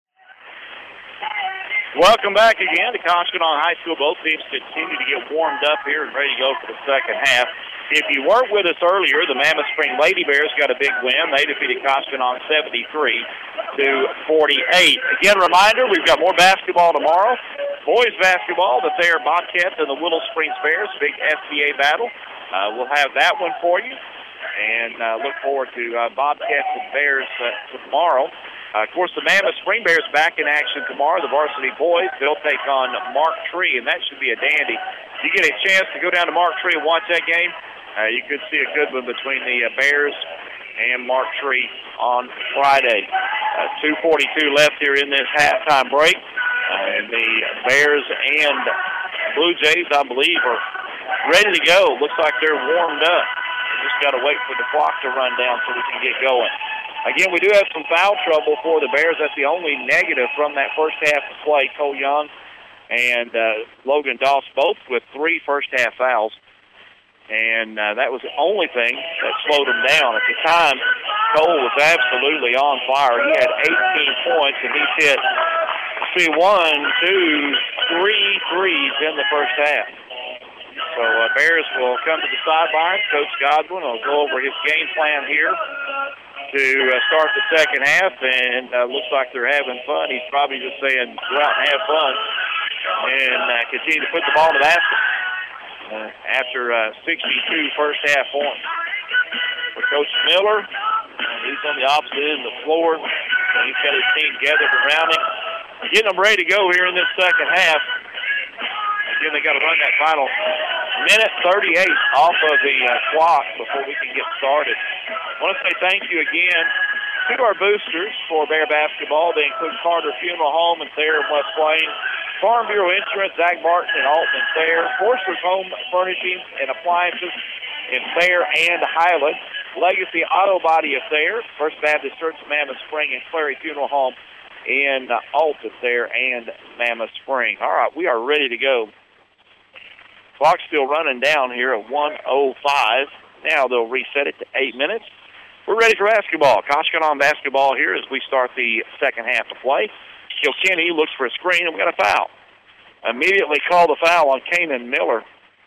Welcome back again to Koshkonong High School. Both teams continue to get warmed up here and ready to go for the second half. If you weren't with us earlier, the Mammoth Spring Lady Bears got a big win. They defeated Koshkonong seventy-three to forty-eight. Again, reminder, we've got more basketball tomorrow. Boys basketball, the Thayer Bobcats and the Willow Springs Bears, big S B A battle. Uh, we'll have that one for you. And uh, look forward to uh, Bobcats and Bears uh, tomorrow. Uh, of course, the Mammoth Spring Bears back in action tomorrow. The varsity boys, they'll take on Mark Tree, and that should be a dandy. If you get a chance to go down to Mark Tree and watch that game, uh, you could see a good one between the uh, Bears and Mark Tree on Friday. Uh, two forty-two left here in this halftime break. Uh, and the Bears and Blue Jays, I believe, are ready to go. Looks like they're warmed up. We just got to wait for the clock to run down so we can get going. Again, we do have some foul trouble for the Bears. That's the only negative from that first half of play. Cole Young and uh, Logan Doss both with three first-half fouls. And uh, that was the only thing that slowed him down. At the time, Cole was absolutely on fire. He had eighteen points, and he's hit, see, one, two, three threes in the first half. So uh, Bears will come to the sidelines. Coach Godwin will go over his game plan here to uh, start the second half, and uh, looks like they're having fun. He's probably just saying, go out and have fun and uh, continue to put the ball in the basket. Uh, after uh, sixty-two first half points. For Coach Miller, uh, he's on the opposite end of the floor. And he's got his team gathered around him, getting them ready to go here in this second half. Again, they got to run that final minute thirty-eight off of the uh, clock before we can get started. I want to say thank you again to our boosters for Bear basketball. They include Carter Funeral Home and Thayer in West Plains, Farm Bureau Insurance, Zach Martin and Alton and Thayer, Forster's Home Furnishings and Appliances in Thayer and Highland, Legacy Auto Body of Thayer, First Baptist Church of Mammoth Spring, and Clary Funeral Home in uh, Alton, Thayer, and Mammoth Spring. All right, we are ready to go. Clock's still running down here at one oh five. Now they'll reset it to eight minutes. We're ready for basketball. Koshkonong basketball here as we start the second half of play. Kilkenny looks for a screen, and we got a foul. Immediately call the foul on Kanan Miller.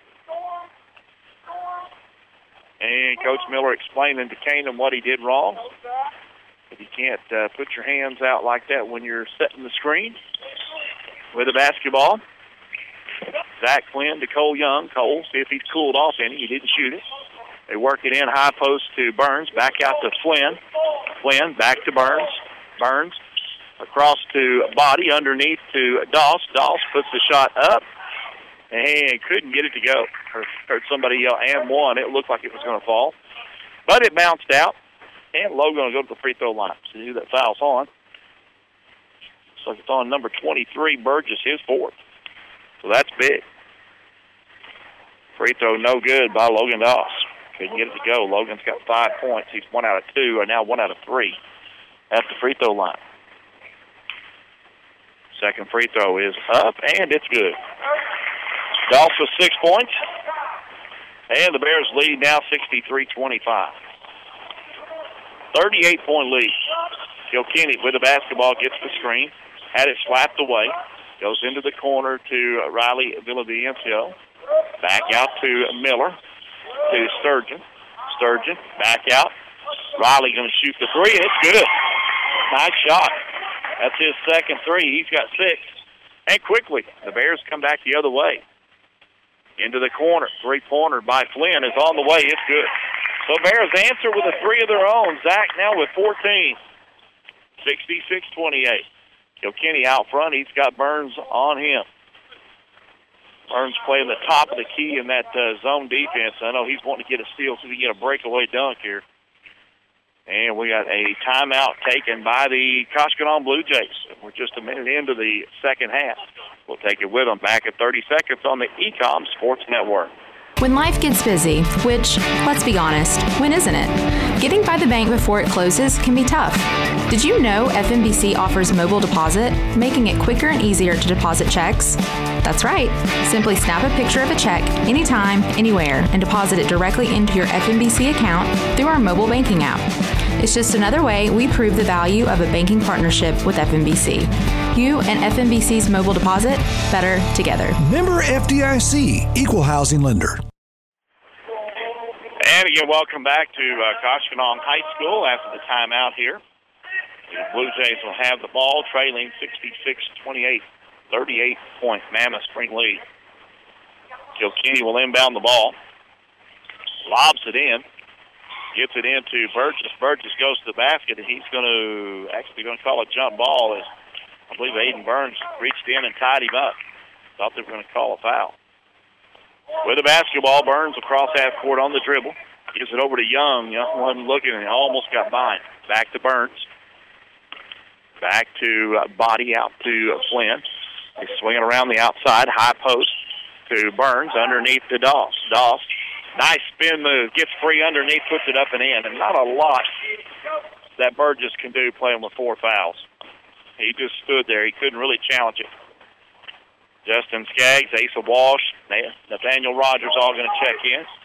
And Coach Miller explaining to Kanan what he did wrong. But you can't uh, put your hands out like that when you're setting the screen. With the basketball, Zach Flynn to Cole Young. Cole, see if he's cooled off any. He didn't shoot it. They work it in high post to Burns. Back out to Flynn. Flynn back to Burns. Burns across to Body, underneath to Doss. Doss puts the shot up and couldn't get it to go. Heard somebody yell, and one. It looked like it was going to fall. But it bounced out, and Logan will go to the free throw line. See who that foul's on. Looks like it's on number twenty-three, Burgess, his fourth. So that's big. Free throw no good by Logan Doss. Couldn't get it to go. Logan's got five points. He's one out of two, and now one out of three at the free throw line. Second free throw is up, and it's good. Doss with six points. And the Bears lead now sixty-three twenty-five. thirty-eight point lead. Kilkenny with the basketball gets the screen. Had it slapped away. Goes into the corner to Riley Villavicencio. Back out to Miller. To Sturgeon. Sturgeon back out. Riley going to shoot the three. It's good. Nice shot. That's his second three. He's got six. And quickly, the Bears come back the other way. Into the corner. Three-pointer by Flynn is on the way. It's good. So Bears answer with a three of their own. Zach now with fourteen. sixty-six twenty-eight. Kilkenny out front. He's got Burns on him. Burns playing the top of the key in that uh, zone defense. I know he's wanting to get a steal so he can get a breakaway dunk here. And we got a timeout taken by the Koshkonong Blue Jays. We're just a minute into the second half. We'll take it with them back at thirty seconds on the E COM Sports Network. When life gets busy, which, let's be honest, when isn't it? Getting by the bank before it closes can be tough. Did you know F M B C offers mobile deposit, making it quicker and easier to deposit checks? That's right. Simply snap a picture of a check anytime, anywhere, and deposit it directly into your F M B C account through our mobile banking app. It's just another way we prove the value of a banking partnership with F M B C. You and F M B C's mobile deposit, better together. Member F D I C, Equal Housing Lender. And again, welcome back to uh, Koshkonong High School after the timeout here. The Blue Jays will have the ball, trailing sixty-six twenty-eight, thirty-eight point Mammoth Spring lead. Kilkenny will inbound the ball, lobs it in, gets it into Burgess. Burgess goes to the basket, and he's going to actually going to call a jump ball as I believe Aiden Burns reached in and tied him up. Thought they were going to call a foul. With the basketball, Burns across half court on the dribble. Gives it over to Young. Young wasn't looking and almost got by him. Back to Burns. Back to uh, Body out to uh, Flynn. He's swinging around the outside. High post to Burns underneath to Doss. Doss, nice spin move. Gets free underneath, puts it up and in. And not a lot that Burgess can do playing with four fouls. He just stood there. He couldn't really challenge it. Justin Skaggs, Asa Walsh, Nathaniel Rogers all going to check in.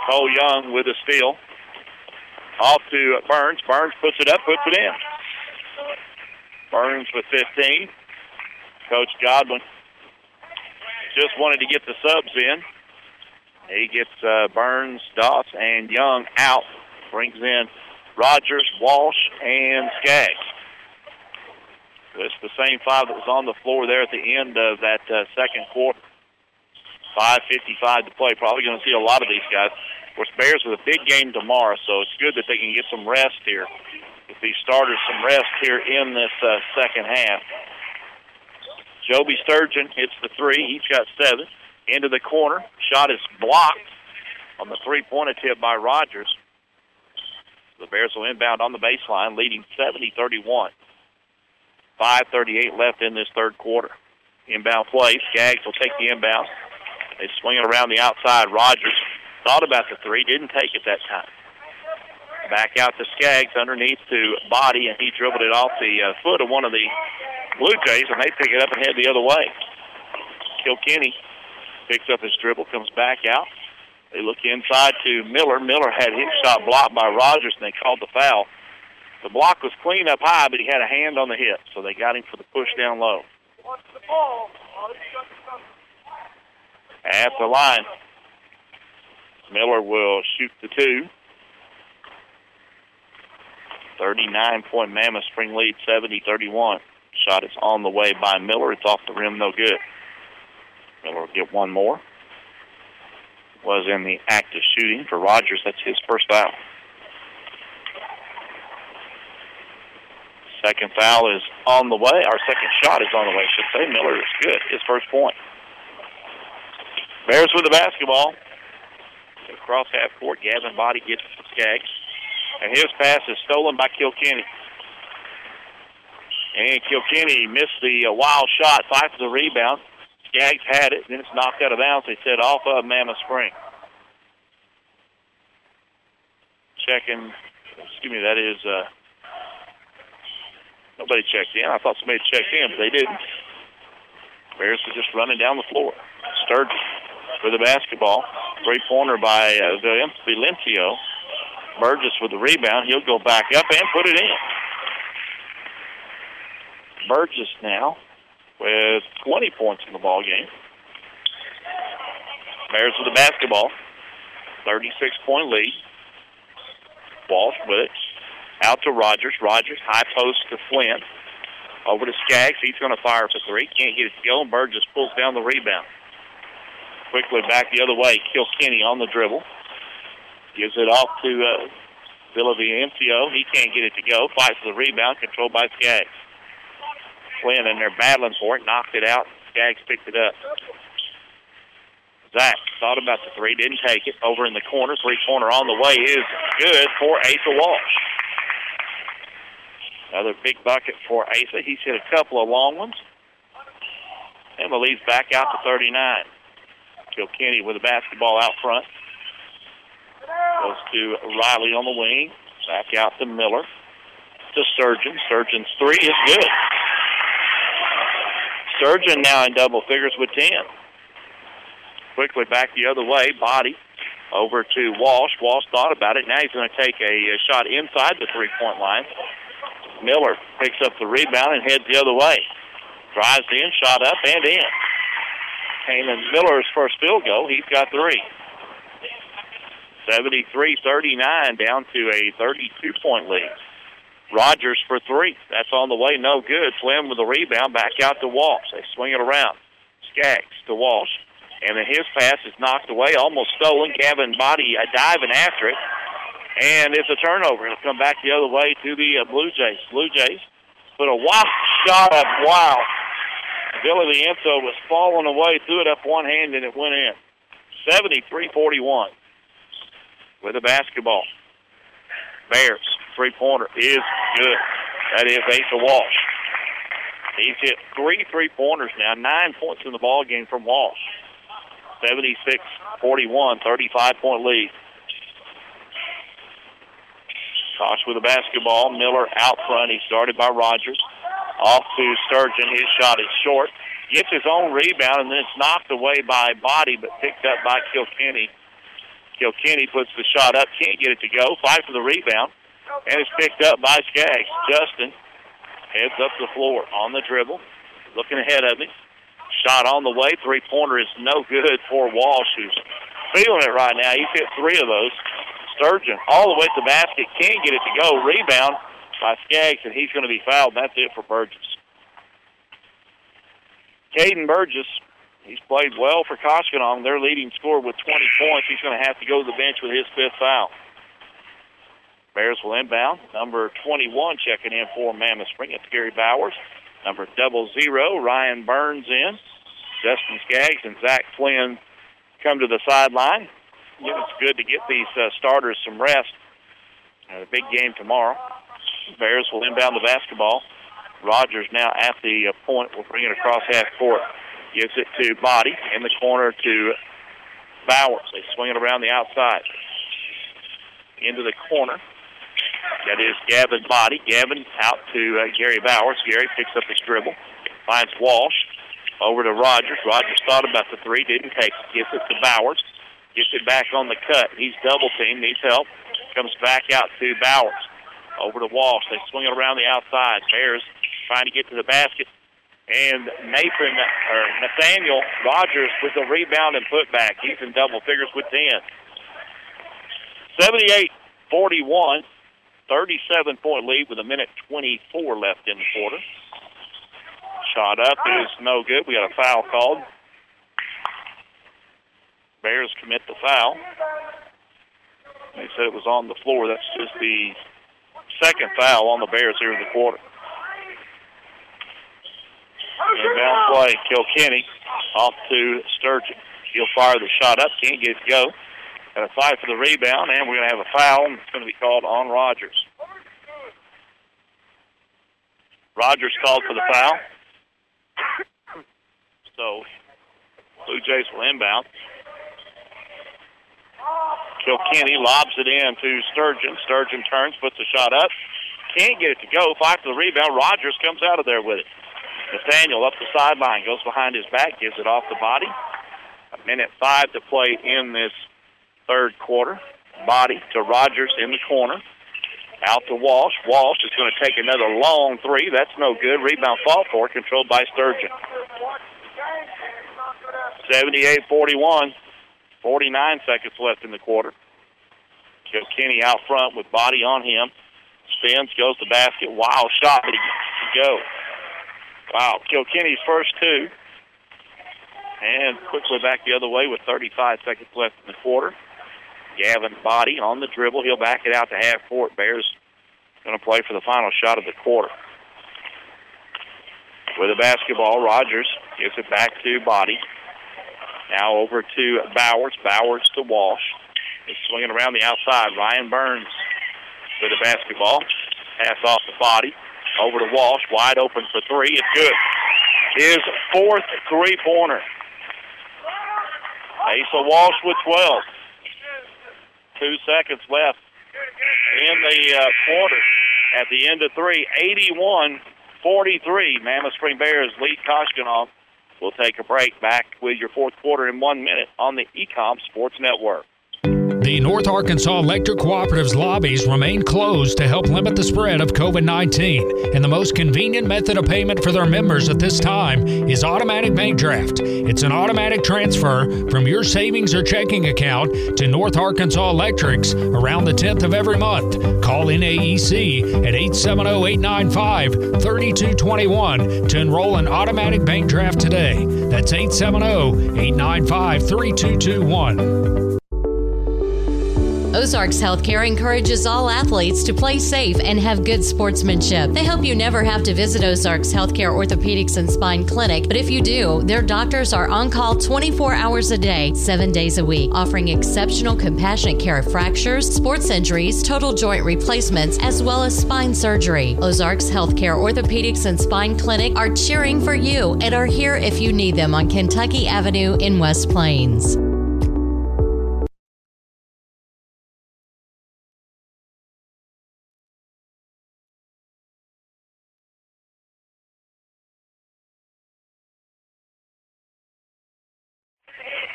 Cole Young with a steal. Off to Burns. Burns puts it up, puts it in. Burns with fifteen. Coach Godwin just wanted to get the subs in. He gets uh, Burns, Doss, and Young out. Brings in Rogers, Walsh, and Skaggs. So it's the same five that was on the floor there at the end of that uh, second quarter. five fifty-five to play. Probably going to see a lot of these guys. Of course, Bears with a big game tomorrow, so it's good that they can get some rest here. If these starters some rest here in this uh, second half. Joby Sturgeon hits the three. He's got seven. Into the corner. Shot is blocked on the three-point attempt by Rogers. The Bears will inbound on the baseline, leading seventy thirty-one. five thirty-eight left in this third quarter. Inbound play. Skaggs will take the inbound. They swing it around the outside. Rogers thought about the three, didn't take it that time. Back out to Skaggs underneath to Body, and he dribbled it off the uh, foot of one of the Blue Jays, and they pick it up and head the other way. Kilkenny picks up his dribble, comes back out. They look inside to Miller. Miller had his shot blocked by Rogers, and they called the foul. The block was clean up high, but he had a hand on the hip, so they got him for the push down low. At the line, Miller will shoot the two. thirty-nine-point Mammoth Spring lead, seventy thirty-one. Shot is on the way by Miller. It's off the rim, no good. Miller will get one more. Was in the act of shooting for Rogers. That's his first foul. Second foul is on the way. Our second shot is on the way, I should say. Miller is good. His first point. Bears with the basketball. Across half court, Gavin Body gets to Skaggs. And his pass is stolen by Kilkenny. And Kilkenny missed the uh, wild shot, fight for the rebound. Skaggs had it, then it's knocked out of bounds. They said off of Mammoth Spring. Checking, excuse me, that is, uh, nobody checked in. I thought somebody checked in, but they didn't. Bears are just running down the floor. Sturgeon for the basketball. Three-pointer by uh, Valencio. Burgess with the rebound. He'll go back up and put it in. Burgess now with twenty points in the ball game. Bears with the basketball. thirty-six-point lead. Walsh with it. Out to Rogers. Rogers, high post to Flint. Over to Skaggs. He's going to fire for three. Can't get it to go, and Burgess pulls down the rebound. Quickly back the other way. Kilkenny on the dribble. Gives it off to uh, Villavicencio. He can't get it to go. Fights for the rebound. Controlled by Skaggs. Flynn, and they're battling for it. Knocked it out. Skaggs picked it up. Zach thought about the three. Didn't take it. Over in the corner. Three-pointer on the way is good for Asa Walsh. Another big bucket for Asa. He's hit a couple of long ones. And the lead's back out to thirty-nine. Kilkenny with the basketball out front. Goes to Riley on the wing. Back out to Miller. To Sturgeon. Sturgeon's three is good. Sturgeon now in double figures with ten. Quickly back the other way. Body over to Walsh. Walsh thought about it. Now he's going to take a, a shot inside the three-point line. Miller picks up the rebound and heads the other way. Drives in, shot up, and in. Kanan Miller's first field goal. He's got three. seventy-three thirty-nine, down to a thirty-two-point lead. Rogers for three. That's on the way, no good. Flynn with the rebound, back out to Walsh. They swing it around. Skaggs to Walsh. And then his pass is knocked away, almost stolen. Gavin Body uh, diving after it. And it's a turnover. It'll come back the other way to the uh, Blue Jays. Blue Jays put a wild shot up. Wow. Villavicencio was falling away, threw it up one hand, and it went in. seventy-three forty-one with the basketball. Bears, three-pointer is good. That is Asa Walsh. He's hit three three-pointers now, nine points in the ball game from Walsh. seventy-six forty-one, thirty-five-point lead. Kosh with the basketball. Miller out front. He started by Rogers. Off to Sturgeon. His shot is short. Gets his own rebound, and then it's knocked away by Body, but picked up by Kilkenny. Kilkenny puts the shot up, can't get it to go. Fight for the rebound, and it's picked up by Skaggs. Justin heads up the floor on the dribble, looking ahead of him. Shot on the way. Three-pointer is no good for Walsh, who's feeling it right now. He's hit three of those. Sturgeon all the way to the basket. Can't get it to go. Rebound by Skaggs, and he's going to be fouled. And that's it for Burgess. Caden Burgess, he's played well for Koshkonong. Their leading scorer with twenty points. He's going to have to go to the bench with his fifth foul. Bears will inbound. Number twenty-one checking in for Mammoth Spring. It's Gary Bowers. Number double zero, Ryan Burns in. Justin Skaggs and Zach Flynn come to the sideline. Yeah, it's good to get these uh, starters some rest. Uh, the big game tomorrow. Bears will inbound the basketball. Rogers now at the uh, point. Will bring it across half court. Gives it to Body in the corner to Bowers. They swing it around the outside. Into the corner. That is Gavin Body. Gavin out to uh, Gary Bowers. Gary picks up his dribble. Finds Walsh. Over to Rogers. Rogers thought about the three. Didn't take it. Gives it to Bowers. Gets it back on the cut. He's double teamed. Needs help. Comes back out to Bowers. Over to Walsh. They swing it around the outside. Bears trying to get to the basket. And Nathan, or Nathaniel Rogers with the rebound and putback. He's in double figures with ten. seventy-eight forty-one. thirty-seven point lead with a minute twenty-four left in the quarter. Shot up is no good. We got a foul called. Bears commit the foul. They said it was on the floor. That's just the second foul on the Bears here in the quarter. Inbound play. Kilkenny off to Sturgeon. He'll fire the shot up. Can't get it to go. Got a fight for the rebound, and we're going to have a foul. It's going to be called on Rogers. Rogers called for the foul. So, Blue Jays will inbound. Kilkenny lobs it in to Sturgeon. Sturgeon turns, puts the shot up. Can't get it to go. Fight for the rebound. Rogers comes out of there with it. Nathaniel up the sideline, goes behind his back, gives it off the Body. A minute five to play in this third quarter. Body to Rogers in the corner. Out to Walsh. Walsh is going to take another long three. That's no good. Rebound fought for, controlled by Sturgeon. seventy-eight forty-one. forty-nine seconds left in the quarter. Kilkenny out front with Body on him. Spins, goes to basket. Wild shot, but he gets to go. Wow, Kilkenny's first two. And quickly back the other way with thirty-five seconds left in the quarter. Gavin Body on the dribble. He'll back it out to half court. Bears going to play for the final shot of the quarter. With the basketball, Rogers gives it back to Body. Now over to Bowers. Bowers to Walsh. He's swinging around the outside. Ryan Burns with the basketball. Pass off the Body. Over to Walsh. Wide open for three. It's good. His fourth three-pointer. Asa Walsh with twelve. Two seconds left in the uh, quarter. At the end of three, eighty-one forty-three. Mammoth Spring Bears lead Koshkonong. We'll take a break. Back with your fourth quarter in one minute on the E COM Sports Network. The North Arkansas Electric Cooperative's lobbies remain closed to help limit the spread of COVID nineteen. And the most convenient method of payment for their members at this time is automatic bank draft. It's an automatic transfer from your savings or checking account to North Arkansas Electric's around the tenth of every month. Call N A E C at eight seven zero, eight nine five, three two two one to enroll in automatic bank draft today. That's eight seven zero, eight nine five, three two two one. Ozarks Healthcare encourages all athletes to play safe and have good sportsmanship. They hope you never have to visit Ozarks Healthcare Orthopedics and Spine Clinic, but if you do, their doctors are on call twenty-four hours a day, seven days a week, offering exceptional compassionate care of fractures, sports injuries, total joint replacements, as well as spine surgery. Ozarks Healthcare Orthopedics and Spine Clinic are cheering for you and are here if you need them on Kentucky Avenue in West Plains.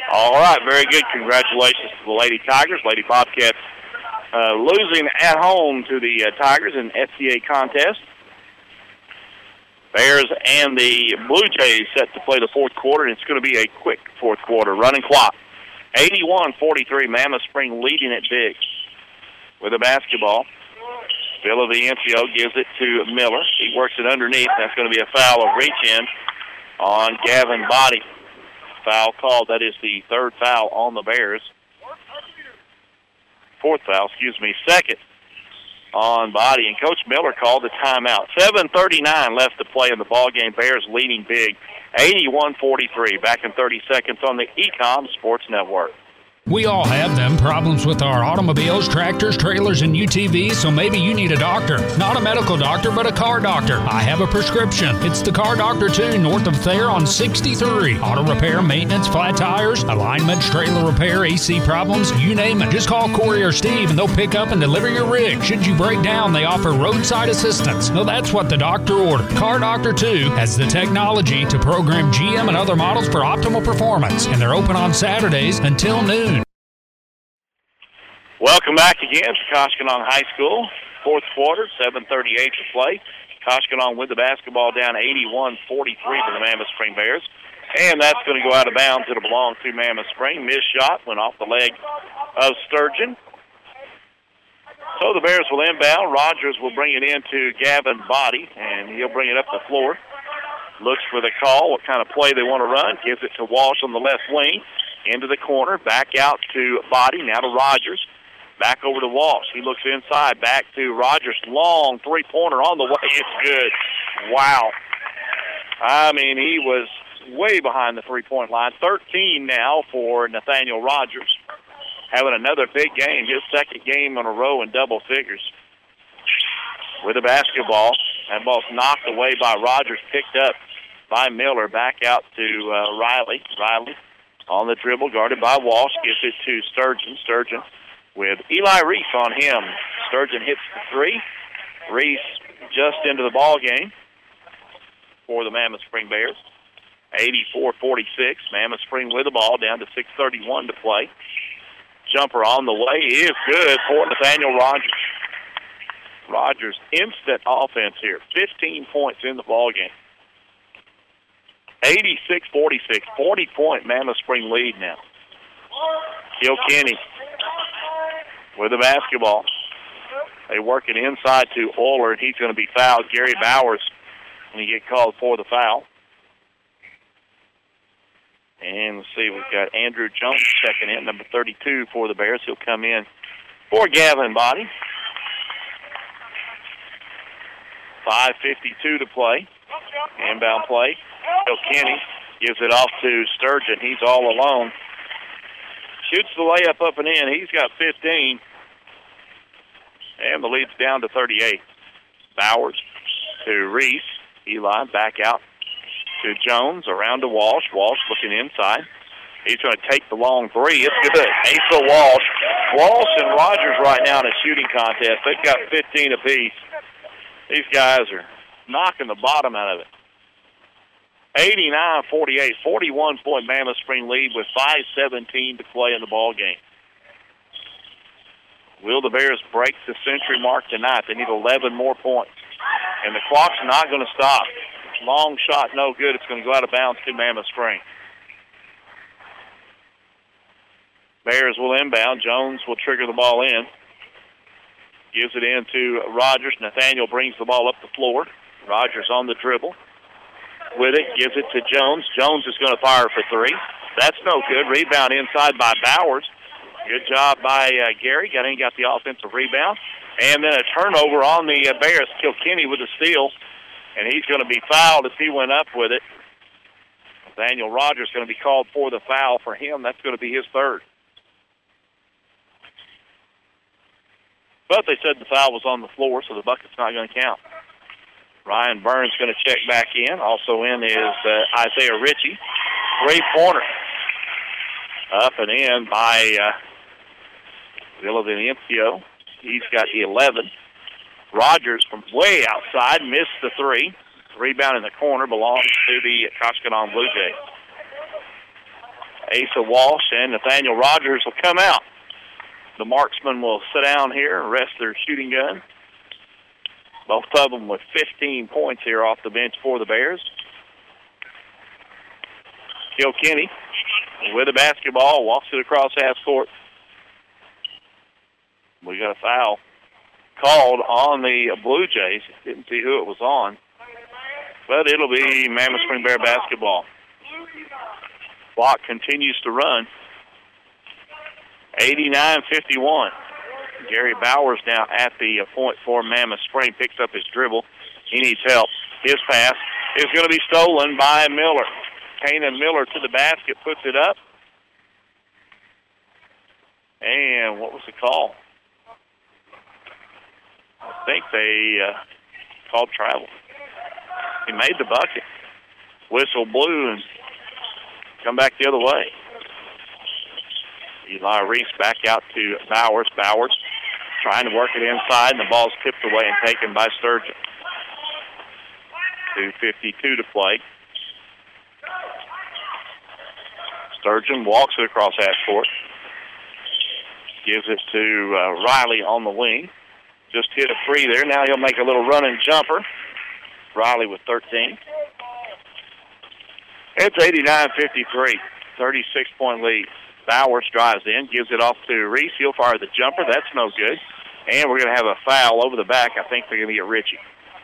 All right, very good. Congratulations to the Lady Tigers. Lady Bobcats uh, losing at home to the uh, Tigers in S C A contest. Bears and the Blue Jays set to play the fourth quarter, and it's going to be a quick fourth quarter. Running clock. eighty-one forty-three, Mammoth Spring leading it big with a basketball. Villavicencio gives it to Miller. He works it underneath. That's going to be a foul of reach-in on Gavin Body. Foul called. That is the third foul on the Bears. Fourth foul, excuse me, second on Body. And Coach Miller called the timeout. seven thirty-nine left to play in the ballgame. Bears leading big, eighty-one forty-three. Back in thirty seconds on the Ecom Sports Network. We all have them, problems with our automobiles, tractors, trailers, and U T Vs, so maybe you need a doctor. Not a medical doctor, but a car doctor. I have a prescription. It's the Car Doctor two, north of Thayer on sixty-three. Auto repair, maintenance, flat tires, alignments, trailer repair, A C problems, you name it. Just call Corey or Steve and they'll pick up and deliver your rig. Should you break down, they offer roadside assistance. No, that's what the doctor ordered. Car Doctor two has the technology to program G M and other models for optimal performance, and they're open on Saturdays until noon. Welcome back again to Koshkonong High School. Fourth quarter, seven thirty-eight to play. Koshkonong with the basketball down eighty-one forty-three to the Mammoth Spring Bears. And that's going to go out of bounds. It'll belong to Mammoth Spring. Missed shot went off the leg of Sturgeon. So the Bears will inbound. Rogers will bring it into Gavin Body, and he'll bring it up the floor. Looks for the call, what kind of play they want to run. Gives it to Walsh on the left wing. Into the corner, back out to Body, now to Rogers. Back over to Walsh. He looks inside, back to Rogers. Long three-pointer on the way. It's good. Wow. I mean, he was way behind the three-point line. thirteen now for Nathaniel Rogers. Having another big game, his second game in a row in double figures. With the basketball, that ball's knocked away by Rogers, picked up by Miller. Back out to uh, Riley. Riley on the dribble, guarded by Walsh. Gives it to Sturgeon. Sturgeon with Eli Reese on him. Sturgeon hits the three. Reese just into the ball game for the Mammoth Spring Bears. eighty-four forty-six. Mammoth Spring with the ball, down to six thirty-one to play. Jumper on the way is good for Nathaniel Rogers. Rogers, instant offense here. fifteen points in the ball game. eighty-six forty-six. forty-point Mammoth Spring lead now. Kilkenny with the basketball. They work it inside to Oler, and he's going to be fouled. Gary Bowers when he get called for the foul. And let's see, we've got Andrew Jones checking in, number thirty-two for the Bears. He'll come in for Gavin Body. five fifty-two to play. Inbound play. Kilkenny gives it off to Sturgeon. He's all alone. Shoots the layup up and in. He's got fifteen. And the lead's down to thirty-eight. Bowers to Reese. Eli back out to Jones. Around to Walsh. Walsh looking inside. He's going to take the long three. It's good. Asa Walsh. Walsh and Rogers right now in a shooting contest. They've got fifteen apiece. These guys are knocking the bottom out of it. eighty-nine forty-eight, forty-one point Mammoth Spring lead with five seventeen to play in the ball game. Will the Bears break the century mark tonight? They need eleven more points. And the clock's not going to stop. Long shot, no good. It's going to go out of bounds to Mammoth Spring. Bears will inbound. Jones will trigger the ball in. Gives it in to Rogers. Nathaniel brings the ball up the floor. Rogers on the dribble. With it, gives it to Jones. Jones is going to fire for three. That's no good. Rebound inside by Bowers. Good job by uh, Gary. Got in, got the offensive rebound. And then a turnover on the uh, Bears. Kilkenny with a steal. And he's going to be fouled as he went up with it. Nathaniel Rogers going to be called for the foul for him. That's going to be his third. But they said the foul was on the floor, so the bucket's not going to count. Ryan Burns going to check back in. Also in is uh, Isaiah Ritchie. Three-pointer. Up and in by uh, Villavicencio. He's got eleven. Rogers from way outside missed the three. Rebound in the corner belongs to the Koshkonong Blue Jays. Asa Walsh and Nathaniel Rogers will come out. The marksmen will sit down here and rest their shooting gun. Both of them with fifteen points here off the bench for the Bears. Kilkenny with the basketball, walks it across half court. We got a foul called on the Blue Jays. Didn't see who it was on, but it'll be Mammoth Spring Bear basketball. Clock continues to run. eighty-nine fifty-one. Gary Bowers now at the point for Mammoth Spring. Picks up his dribble. He needs help. His pass is going to be stolen by Miller. Kanan Miller to the basket, puts it up. And what was the call? I think they uh, called travel. He made the bucket. Whistle blew and come back the other way. Eli Reese back out to Bowers. Bowers trying to work it inside, and the ball's tipped away and taken by Sturgeon. two fifty-two to play. Sturgeon walks it across half court. Gives it to uh, Riley on the wing. Just hit a three there. Now he'll make a little running jumper. Riley with thirteen. It's eighty-nine fifty-three. thirty-six point lead. Bowers drives in, gives it off to Reese. He'll fire the jumper. That's no good. And we're going to have a foul over the back. I think they're going to get Ritchie.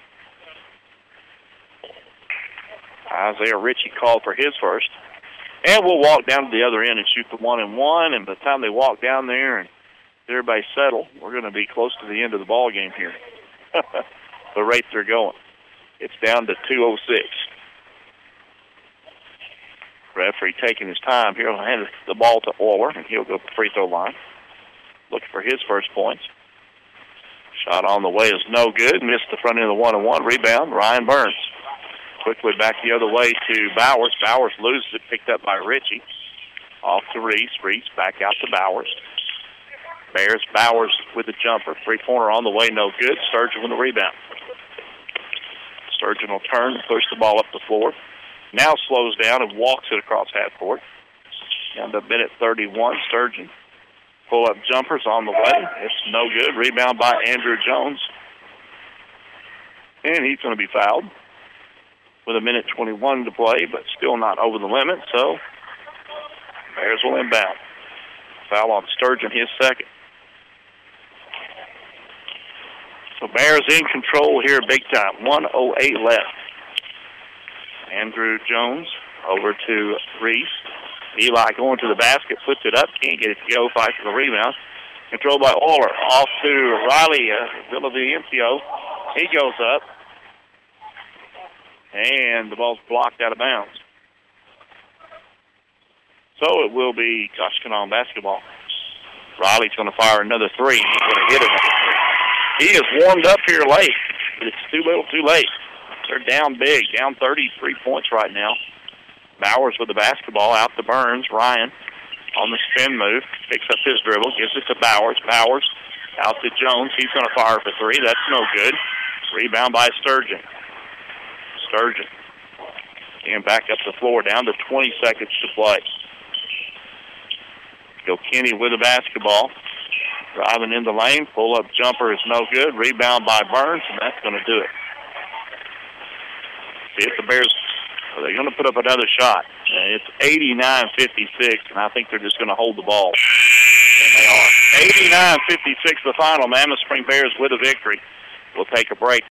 Isaiah Ritchie called for his first. And we'll walk down to the other end and shoot the one and one. And by the time they walk down there and everybody settle, we're going to be close to the end of the ball game here. The rate they're going. It's down to two oh six. Referee taking his time here. He'll hand the ball to Euler, and he'll go to the free throw line. Looking for his first points. Shot on the way is no good. Missed the front end of the one and one. Rebound, Ryan Burns. Quickly back the other way to Bowers. Bowers loses it, picked up by Ritchie. Off to Reese. Reese back out to Bowers. Bears, Bowers with the jumper. Three-pointer on the way, no good. Sturgeon with the rebound. Sturgeon will turn and push the ball up the floor. Now slows down and walks it across half court. Down to minute thirty-one. Sturgeon. Pull-up jumpers on the way. It's no good. Rebound by Andrew Jones. And he's going to be fouled with a minute twenty-one to play, but still not over the limit, so Bears will inbound. Foul on Sturgeon, his second. So Bears in control here big time. one oh eight left. Andrew Jones over to Reese. Eli going to the basket, puts it up, can't get it to go, fights for the rebound. Controlled by Euler. Off to Riley uh, Villavicencio. He goes up. And the ball's blocked out of bounds. So it will be Koshkonong basketball. Riley's going to fire another three. He's going to hit another three. He is warmed up here late, but it's too little too late. They're down big, down thirty-three points right now. Bowers with the basketball out to Burns. Ryan on the spin move, picks up his dribble, gives it to Bowers. Bowers out to Jones. He's going to fire for three. That's no good. Rebound by Sturgeon. Sturgeon. And back up the floor, down to twenty seconds to play. Kilkenny with the basketball. Driving in the lane. Pull-up jumper is no good. Rebound by Burns, and that's going to do it. See if the Bears, are they going to put up another shot? It's eighty-nine fifty-six, and I think they're just going to hold the ball. And they are. eighty-nine fifty-six the final. Mammoth Spring Bears with a victory. We'll take a break.